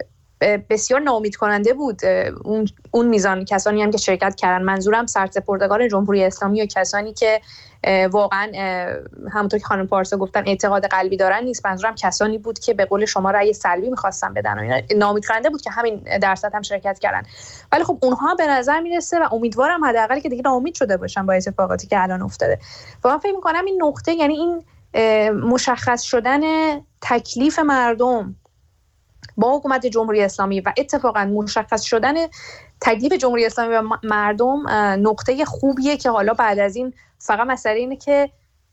بسیار ناامید کننده بود اون میزان کسانی هم که شرکت کردن، منظورم سرسپردگان جمهوری اسلامی و کسانی که واقعا همونطور که خانم پارسا گفتن اعتقاد قلبی دارن نیست، منظورم کسانی بود که به قول شما رأی سلبی می‌خواستن بدن و اینا. ناامید کننده بود که همین درصد هم شرکت کردن، ولی خب اونها به نظر میرسه و امیدوارم حداقل که دیگه ناامید شده باشن با اتفاقاتی که الان افتاده. و من فکر می‌کنم این نقطه، یعنی این مشخص شدن تکلیف مردم با حکومت جمهوری اسلامی و اتفاقا مشخص شدن تکلیف جمهوری اسلامی و مردم نقطه خوبیه که حالا بعد از این فقط مسئله اینه که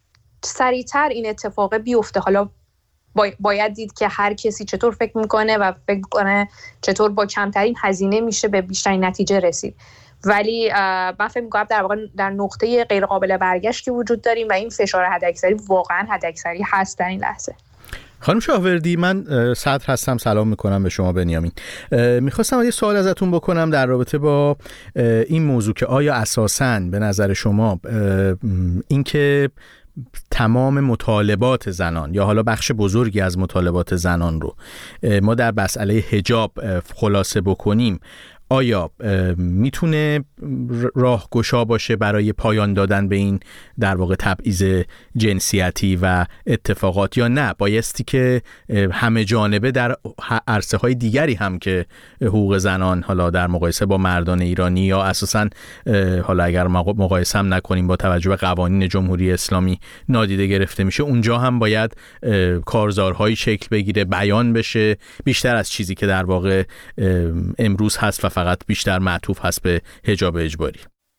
سریعتر این اتفاق بیفته. حالا باید دید که هر کسی چطور فکر میکنه و فکر میکنه چطور با کمترین هزینه میشه به بیشترین نتیجه رسید، ولی من فکر میکنم در واقع در نقطه غیر قابل برگشتی وجود داریم و این فشار حداکثری واقعا حداکثری هست در این لحظه. خانم شاهوردی، من صدر هستم، سلام میکنم به شما بنیامین. میخواستم یه سوال ازتون بکنم در رابطه با این موضوع که آیا اساساً به نظر شما اینکه تمام مطالبات زنان یا حالا بخش بزرگی از مطالبات زنان رو ما در مسئله حجاب خلاصه بکنیم، آیا میتونه راهگشا باشه برای پایان دادن به این در واقع تبعیض جنسیتی و اتفاقات، یا نه بایستی که همه جانبه در عرصه های دیگری هم که حقوق زنان حالا در مقایسه با مردان ایرانی یا اساساً حالا اگر مقایسه هم نکنیم با توجه به قوانین جمهوری اسلامی نادیده گرفته میشه، اونجا هم باید کارزارهایی شکل بگیره، بیان بشه، بیشتر از چیزی که در واقع امروز هست و فقط بیشتر معطوف هست به حجاب اجباری؟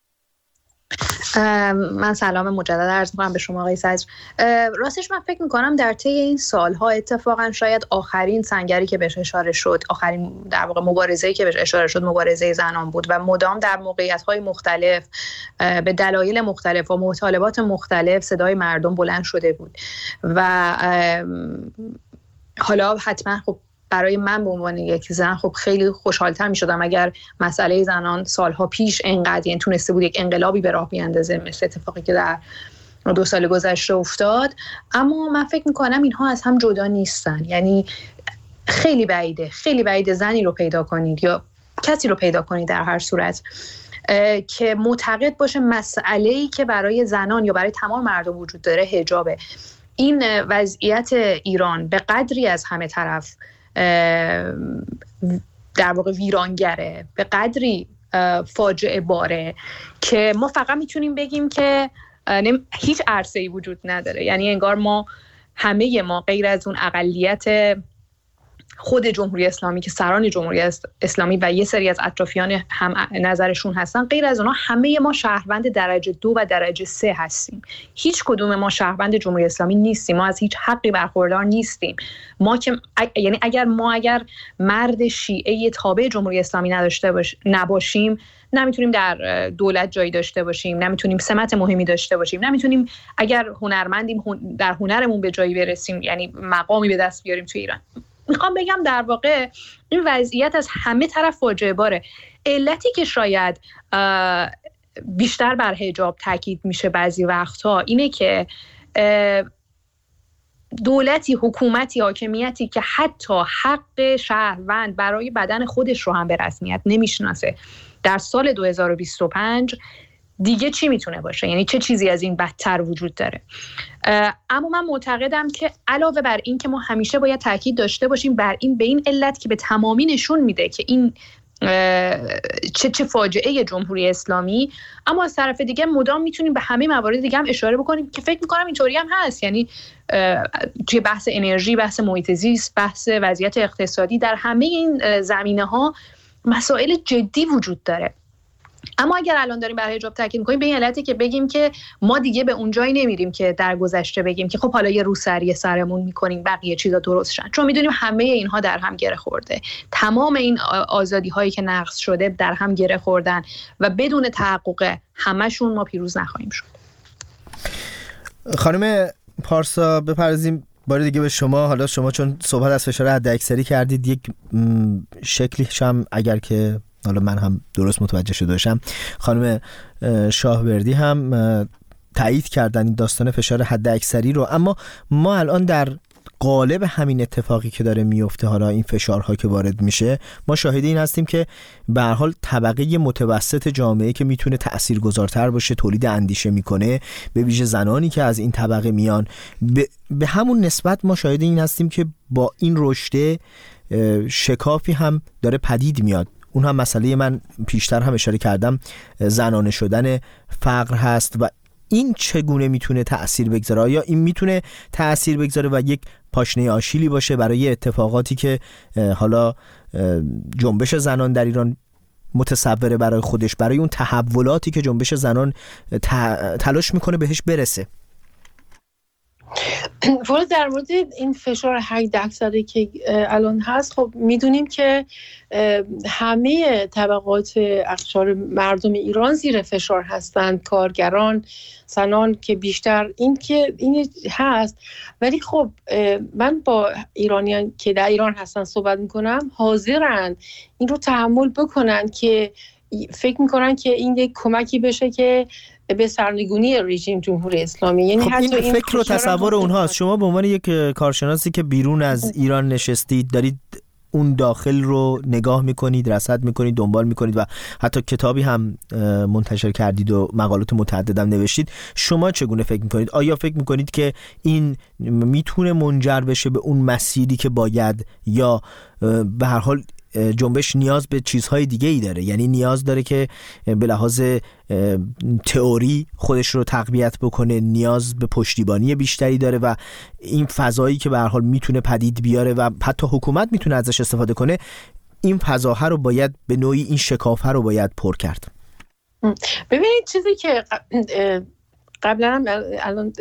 من سلام مجدد عرض می‌کنم به شما آقای صدر. راستش من فکر می‌کنم در طی این سالها اتفاقا شاید آخرین سنگری که بهش اشاره شد، آخرین در واقع مبارزه‌ای که بهش اشاره شد مبارزه زنان بود و مدام در موقعیت‌های مختلف به دلایل مختلف و مطالبات مختلف صدای مردم بلند شده بود و حالا حتما خب برای من به عنوان یک زن خب خیلی خوشحال‌تر می‌شدم اگر مسئله زنان سالها پیش اینقدر، یعنی تونسته بود یک انقلابی به راه بیاندازه مثل اتفاقی که در 2 سال گذشته افتاد. اما من فکر می‌کنم اینها از هم جدا نیستن، یعنی خیلی بعیده زنی رو پیدا کنید یا کسی رو پیدا کنید در هر صورت که معتقد باشه مسئله‌ای که برای زنان یا برای تمام مردم وجود داره حجابه. این وضعیت ایران به قدری از همه طرف در واقع ویرانگره، به قدری فاجعه باره که ما فقط میتونیم بگیم که هیچ عرصه‌ای وجود نداره. یعنی انگار همه ما غیر از اون اقلیت خود جمهوری اسلامی که سران جمهوری اسلامی و یه سری از اطرافیان هم نظرشون هستن، غیر از اونها همه ما شهروند درجه 2 و درجه 3 هستیم. هیچ کدوم ما شهروند جمهوری اسلامی نیستیم. ما از هیچ حقی برخوردار نیستیم. ما که یعنی اگر مرد شیعه تابع جمهوری اسلامی نباشیم، نمیتونیم در دولت جایی داشته باشیم، نمیتونیم سمت مهمی داشته باشیم، نمیتونیم اگر هنرمندیم در هنرمون به جایی برسیم، یعنی مقامی به دست بیاریم تو ایران. میخوام بگم در واقع این وضعیت از همه طرف فاجعه باره. علتی که شاید بیشتر بر حجاب تاکید میشه بعضی وقتها اینه که دولتی، حکومتی، حاکمیتی که حتی حق شهروند برای بدن خودش رو هم به رسمیت نمیشناسه در سال 2025 دیگه چی میتونه باشه؟ یعنی چه چیزی از این بدتر وجود داره؟ اما من معتقدم که علاوه بر این که ما همیشه باید تاکید داشته باشیم بر این، به این علت که به تمامی نشون میده که این چه فاجعه جمهوری اسلامی، اما از طرف دیگه مدام میتونیم به همه موارد دیگه هم اشاره بکنیم که فکر میکنم اینطوری هم هست. یعنی توی بحث انرژی، بحث محیط زیست، بحث وضعیت اقتصادی، در همه این زمینه ها مسائل جدی وجود داره. اما اگر الان داریم بر حجاب تاکید می‌کنیم به این علتی که بگیم که ما دیگه به اون جایی نمیریم که در گذشته بگیم که خب حالا یه روسری سرمون می‌کنیم بقیه چیزا درست شن، چون می‌دونیم همه اینها در هم گره خورده. تمام این آزادی‌هایی که نقض شده در هم گره خوردن و بدون تحقق همشون ما پیروز نخواهیم شد. خانم پارسا، بپردازیم بار دیگه به شما. حالا شما چون صحبت از فشار حداکثری کردید، یک شکلی هم اگر که حالا من هم درست متوجه شده باشم، خانم شاهوردی هم تایید کردن این داستان فشار حداکثری رو، اما ما الان در قالب همین اتفاقی که داره میفته، حالا این فشارها که وارد میشه، ما شاهد این هستیم که به هر حال طبقه متوسط جامعه که میتونه تاثیرگذارتر باشه، تولید اندیشه میکنه، به ویژه زنانی که از این طبقه میان، به همون نسبت ما شاهد این هستیم که با این رشد شکافی هم داره پدید میاد. اون هم مسئله من پیشتر هم اشاره کردم، زنانه شدن فقر هست و این چگونه میتونه تأثیر بگذاره؟ آیا این میتونه تأثیر بگذاره و یک پاشنه آشیلی باشه برای اتفاقاتی که حالا جنبش زنان در ایران متصوره برای خودش، برای اون تحولاتی که جنبش زنان تلاش میکنه بهش برسه؟ والا در مورد این فشار 8% که الان هست، خب میدونیم که همه طبقات اقشار مردم ایران زیر فشار هستند، کارگران، زنان که بیشتر این هست. ولی خب من با ایرانیان که در ایران هستن صحبت میکنم، حاضرن این رو تحمل بکنن که فکر میکنن که این یک کمکی بشه که به سرنگونی رژیم جمهوری اسلامی. یعنی خب این فکر و تصور اونهاست. شما به عنوان یک کارشناسی که بیرون از ایران نشستید، دارید اون داخل رو نگاه میکنید، رصد میکنید، دنبال میکنید و حتی کتابی هم منتشر کردید و مقالات متعدد هم نوشتید. شما چگونه فکر میکنید؟ آیا فکر میکنید که این میتونه منجر بشه به اون مسیری که باید، یا به هر حال جنبش نیاز به چیزهای دیگه ای داره؟ یعنی نیاز داره که به لحاظ تئوری خودش رو تقویت بکنه، نیاز به پشتیبانی بیشتری داره و این فضایی که به هر حال میتونه پدید بیاره و حتی حکومت میتونه ازش استفاده کنه، این فضاها رو باید به نوعی، این شکافه رو باید پر کرد. ببینید چیزی که قبلا هم الان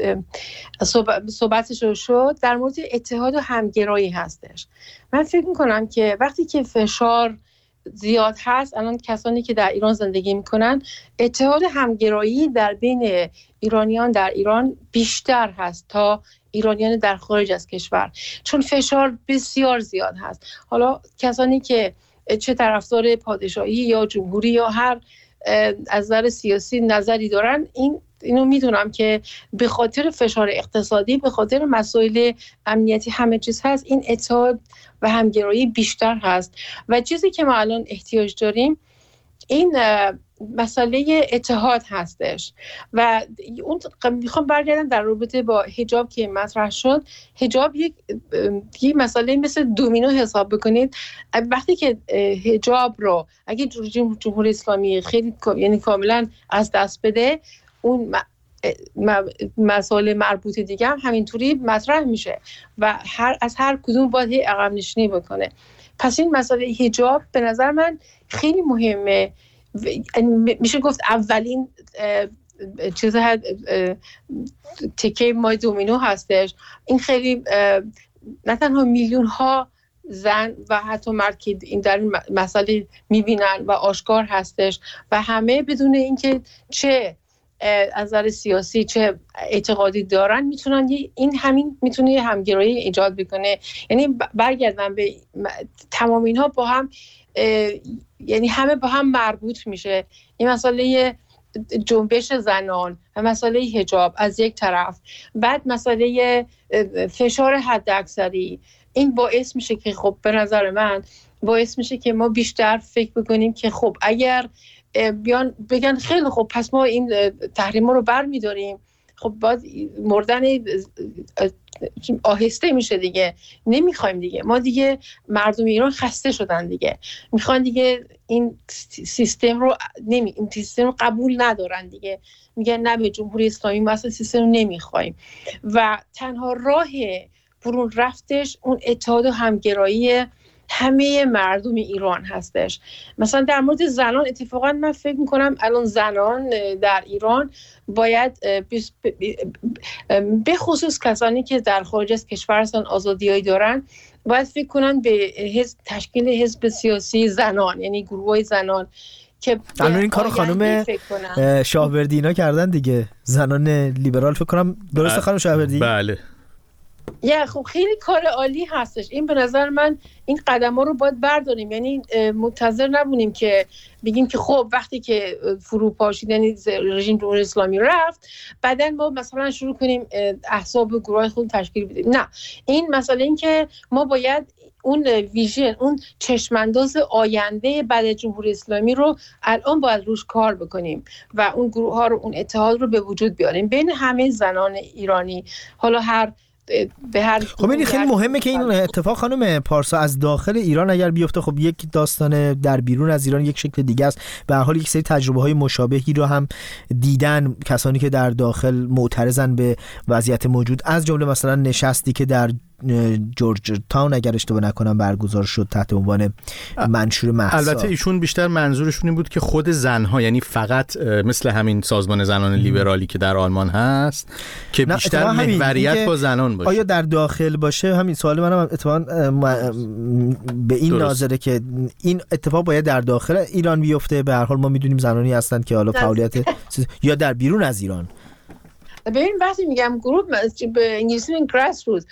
صحبتش رو شد در مورد اتحاد و همگرایی هستش. من فکر میکنم که وقتی که فشار زیاد هست، الان کسانی که در ایران زندگی میکنن، اتحاد و همگرایی در بین ایرانیان در ایران بیشتر هست تا ایرانیان در خارج از کشور، چون فشار بسیار زیاد هست. حالا کسانی که چه طرفدار پادشاهی یا جمهوری یا هر از نظر سیاسی نظری دارن، اینو میدونم که به خاطر فشار اقتصادی، به خاطر مسائل امنیتی، همه چیز هست، این اتحاد و همگرایی بیشتر هست. و چیزی که ما الان احتیاج داریم این مسئله اتحاد هستش. و اون میخوام برگردم در رابطه با حجاب که مطرح شد. حجاب یک مسئله مثل دومینو حساب بکنید. وقتی که حجاب رو اگه جمهوری اسلامی خیلی یعنی کاملا از دست بده، اون مسائل مربوط دیگه هم همینطوری مطرح میشه و از هر کدوم باید عقب نشینی بکنه. پس این مسئله حجاب به نظر من خیلی مهمه. میشه گفت اولین چیز تکه مای دومینو هستش. این خیلی نه تنها میلیون ها زن و حتی مرد که این در این مسئله میبینن و آشکار هستش و همه بدون اینکه چه از نظر سیاسی چه اعتقادی دارن میتونن این همین میتونه همگرایی ایجاد بکنه. یعنی برگردن به تمام اینها با هم، یعنی همه با هم مربوط میشه. این مسئله جنبش زنان و مسئله حجاب از یک طرف، بعد مسئله فشار حداکثری، این باعث میشه که خب به نظر من باعث میشه که ما بیشتر فکر بکنیم که خب اگر بیان بگن خیلی خب پس ما این تحریما رو برمی‌داریم، خب باید مردن آهسته میشه دیگه، نمیخوایم دیگه، ما دیگه مردم ایران خسته شدن دیگه، میخوان دیگه این سیستم رو این سیستم رو قبول ندارن دیگه، میگن نه به جمهوری اسلامی ما اصلا سیستم رو نمیخوایم و تنها راه برون رفتش اون اتحاد و همگرایی همه مردم ایران هستش. مثلا در مورد زنان اتفاقا من فکر میکنم الان زنان در ایران باید به خصوص کسانی که در خارج از کشور هستن آزادیایی دارن باید فکر کنن به تشکیل حزب سیاسی زنان، یعنی گروه زنان که الان این کارو خانم شاهوردی اینا کردن دیگه، زنان لیبرال فکر کنم، درسته خانم شاهوردی؟ بله. خب خیلی کار عالی هستش. این به نظر من این قدم‌ها رو باید برداریم، یعنی منتظر نبونیم که بگیم که خب وقتی که فروپاشید یعنی رژیم جمهوری اسلامی رفت بعداً ما مثلا شروع کنیم احزاب و گروه خود تشکیل بدیم. نه، این مسئله این که ما باید اون ویژن، اون چشمانداز آینده بعد جمهوری اسلامی رو الان باید روش کار بکنیم و اون گروه ها رو، اون اتحاد رو به وجود بیاریم بین همه زنان ایرانی. حالا خب این خیلی مهمه که این اتفاق خانم پارسا از داخل ایران اگر بیفته، خب یک داستان در بیرون از ایران یک شکل دیگه است. به هر حال یک سری تجربه های مشابهی رو هم دیدن کسانی که در داخل معترضن به وضعیت موجود، از جمله مثلا نشستی که در جورج تاون اگر اشتباه نکنم برگزار شد تحت عنوان منشور مهسا. البته ایشون بیشتر منظورشون این بود که خود زنها، یعنی فقط مثل همین سازمان زنان لیبرالی که در آلمان هست که بیشتر محوریت با زنان باشه. آیا در داخل باشه؟ همین سوال منم اتفاقا به این ناظره که این اتفاق باید در داخل ایران بیفته. به هر حال ما میدونیم زنانی هستند که حالا فعالیت یا در بیرون از ایران. ببین وقتی میگم گروه به انگلیسی میگن گراس روت،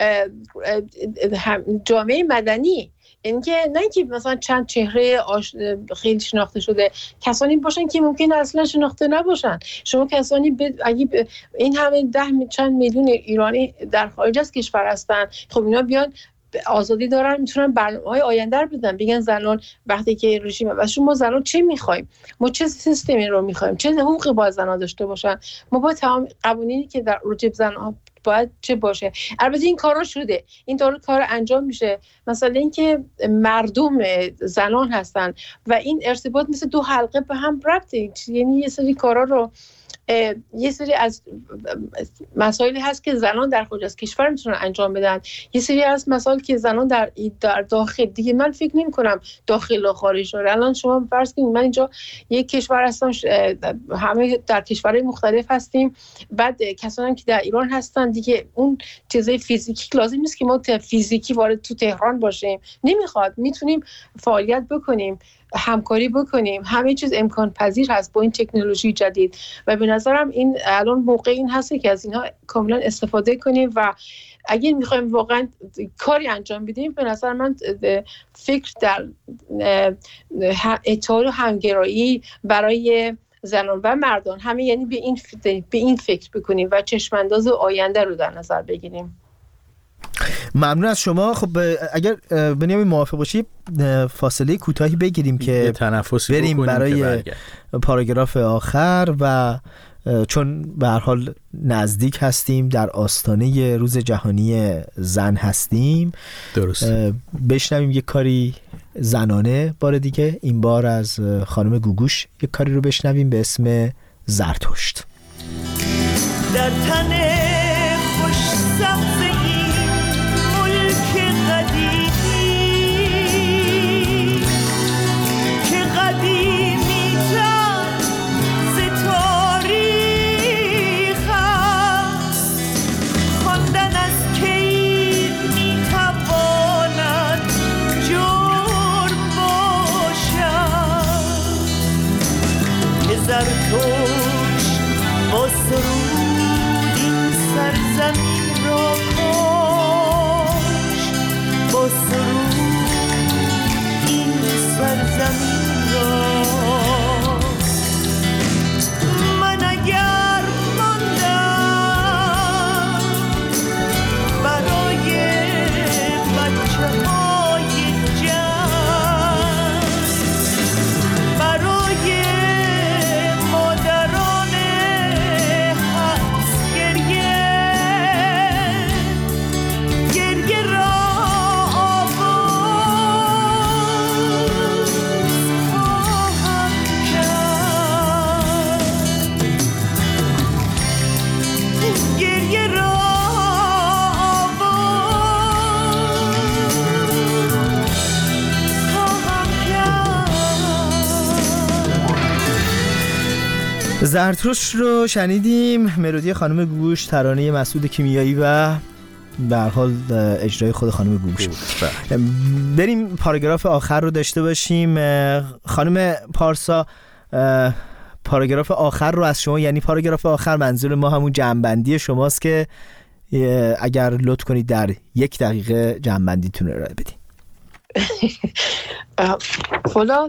جامعه مدنی، یعنی که نه اینکه مثلا چند چهره خیلی شناخته شده، کسانی باشن که ممکن اصلا شناخته نباشن. شما کسانی اگه این همه چند میلیون ایرانی در خارج از کشور هستن، خب اینا بیان آزادی دارن، میتونن برنامه‌های آینده رو بدن، بگن زنان وقتی که رژیم و شما زنان چه می‌خوایم، ما چه سیستمی رو می‌خوایم، چه حقوقی باید زنان داشته باشن، ما با تمام قوانینی که در راجع زنان باید چه باشه. البته این کارا شده، این کار انجام میشه. مثلا اینکه مردم زنان هستن و این ارتباط مثل دو حلقه به هم ربطه، یعنی یه سری کارا رو، یه سری از مسائلی هست که زنان در خارج از کشور میتونن انجام بدن، یه سری از مسائل که زنان در داخل دیگه من فکر نمی کنم داخل و خارج داره. الان شما فرض کنید من اینجا یک کشور هستم، همه در کشورهای مختلف هستیم، بعد کسانی که در ایران هستن دیگه اون چیزای فیزیکی لازم نیست که ما فیزیکی وارد تو تهران باشیم، نمیخواد، میتونیم فعالیت بکنیم، همکاری بکنیم، همه چیز امکان پذیر هست با این تکنولوژی جدید و به نظرم این الان موقع این هست که از اینها کاملا استفاده کنیم و اگر میخوایم واقعا کاری انجام بدیم به نظر من فکر در اتحاد و همگرایی برای زنان و مردان همه، یعنی به این فکر بکنیم و چشمانداز آینده رو در نظر بگیریم. ممنون از شما. خب اگر بنیامین موافق باشی فاصله کوتاهی بگیریم که بریم برای پاراگراف آخر و چون به هر حال نزدیک هستیم، در آستانه روز جهانی زن هستیم، درست بشنویم یک کاری زنانه بار دیگه، این بار از خانم گوگوش یک کاری رو بشنویم به اسم زرتشت. در تن خوش سبز این ملک قدیمی که قدیمی تر ز تاریخ است، خواندن از کی میتواند جرم باشد که زرتشت با سرود این سرزمین را کاشت، با سرود این سرزمین را. من اگر ماندم برای بچه های جنگ، برای مادران حبس گریه را آواز خواهم کرد، گریه را آواز خواهم کرد. زرتشت رو شنیدیم، ملودی خانم گوگوش، ترانه مسعود کیمیایی و در حال اجرای خود خانم گوگوش. بریم پاراگراف آخر رو داشته باشیم. خانم پارسا، پاراگراف آخر رو از شما، یعنی پاراگراف آخر منظور ما همون جمع‌بندی شماست که اگر لطف کنید در 1 دقیقه جمع‌بندیتون رو ارائه بدید. حالا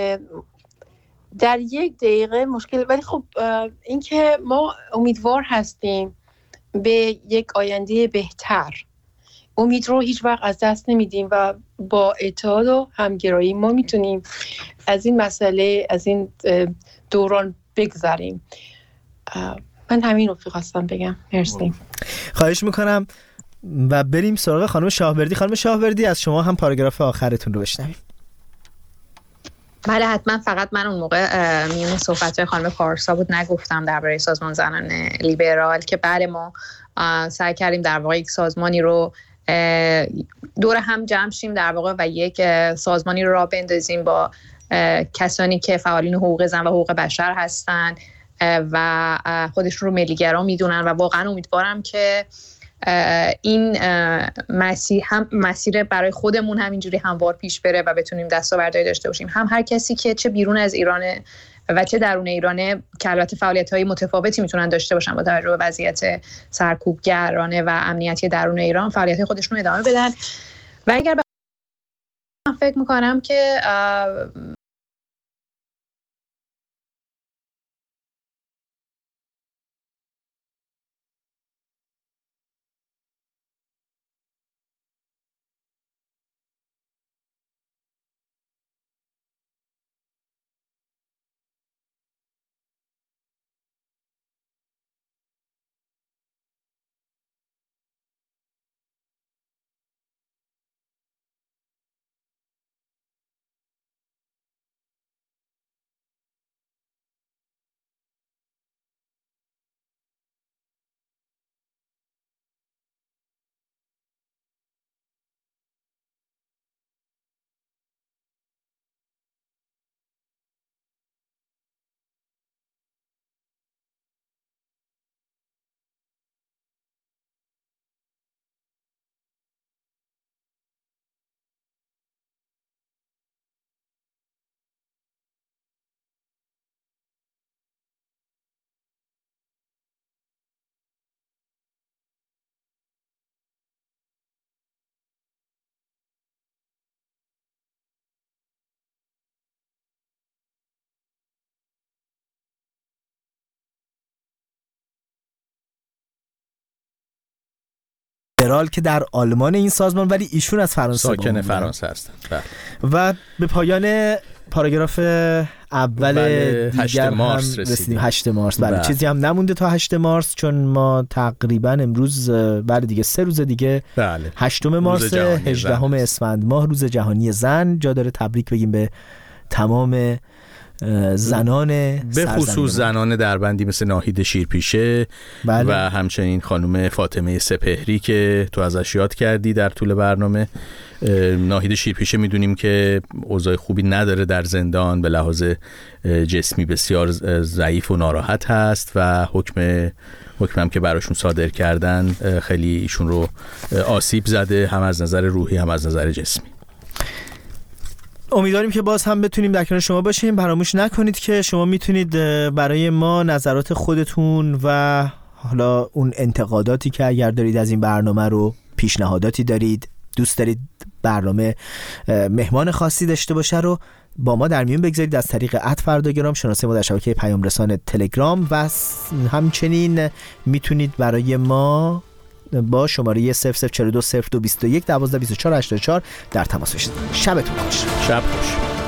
در 1 دقیقه مشکل، ولی خب این که ما امیدوار هستیم به یک آینده بهتر، امید رو هیچ وقت از دست نمیدیم و با اتحاد و همگرایی ما میتونیم از این مسئله، از این دوران بگذریم. من همین رو خواستم بگم. مرسی. خواهش میکنم و بریم سراغ خانم شاهوردی. خانم شاهوردی، از شما هم پاراگراف آخرتون رو بشنویم. بله حتما. فقط من اون موقع میون صحبت‌های خانم پارسا بود نگفتم درباره سازمان زنان لیبرال که بعد ما سعی کردیم در واقع یک سازمانی رو دور هم جمع شیم در واقع و یک سازمانی رو راه بندازیم با کسانی که فعالین حقوق زن و حقوق بشر هستن و خودشون رو ملیگرا میدونن و واقعا امیدوارم که این مسیر برای خودمون همینجوری هموار پیش بره و بتونیم دستاوردهایی داشته باشیم. هم هر کسی که چه بیرون از ایرانه و چه درون ایرانه که البته فعالیت‌های متفاوتی میتونن داشته باشن با توجه به وضعیت سرکوبگرانه و امنیتی درون ایران، فعالیت‌های خودشون رو ادامه بدن. و اگر من فکر میکنم که لیبرال که در آلمان این سازمان، ولی ایشون از فرانسه ساکن فرانسه هستن. و به پایان پاراگراف اول 8 مارس رسیدیم. 8 مارس. بله، چیزی هم نمونده تا 8 مارس، چون ما تقریبا امروز بعد دیگه 3 روز دیگه 8 مارس 18 اسفند ماه روز جهانی زن. جا داره تبریک بگیم به تمام زنان به خصوص زنان دربندی مثل ناهید شیرپیشه بله. و همچنین خانم فاطمه سپهری که تو ازش یاد کردی در طول برنامه. ناهید شیرپیشه میدونیم که اوضاع خوبی نداره در زندان، به لحاظ جسمی بسیار ضعیف و ناراحت هست و حکمم که براشون صادر کردن خیلی ایشون رو آسیب زده، هم از نظر روحی هم از نظر جسمی. امیدواریم که باز هم بتونیم در کنار شما باشیم. فراموش نکنید که شما میتونید برای ما نظرات خودتون و حالا اون انتقاداتی که اگر دارید از این برنامه رو، پیشنهاداتی دارید، دوست دارید برنامه مهمان خاصی داشته باشه رو با ما در میون بگذارید از طریق @فرداگرام، شناسه ما در شبکه پیام رسان تلگرام، و همچنین میتونید برای ما با شماره 00420221 122484 در تماس باشید. شبتون خوش. شب خوش.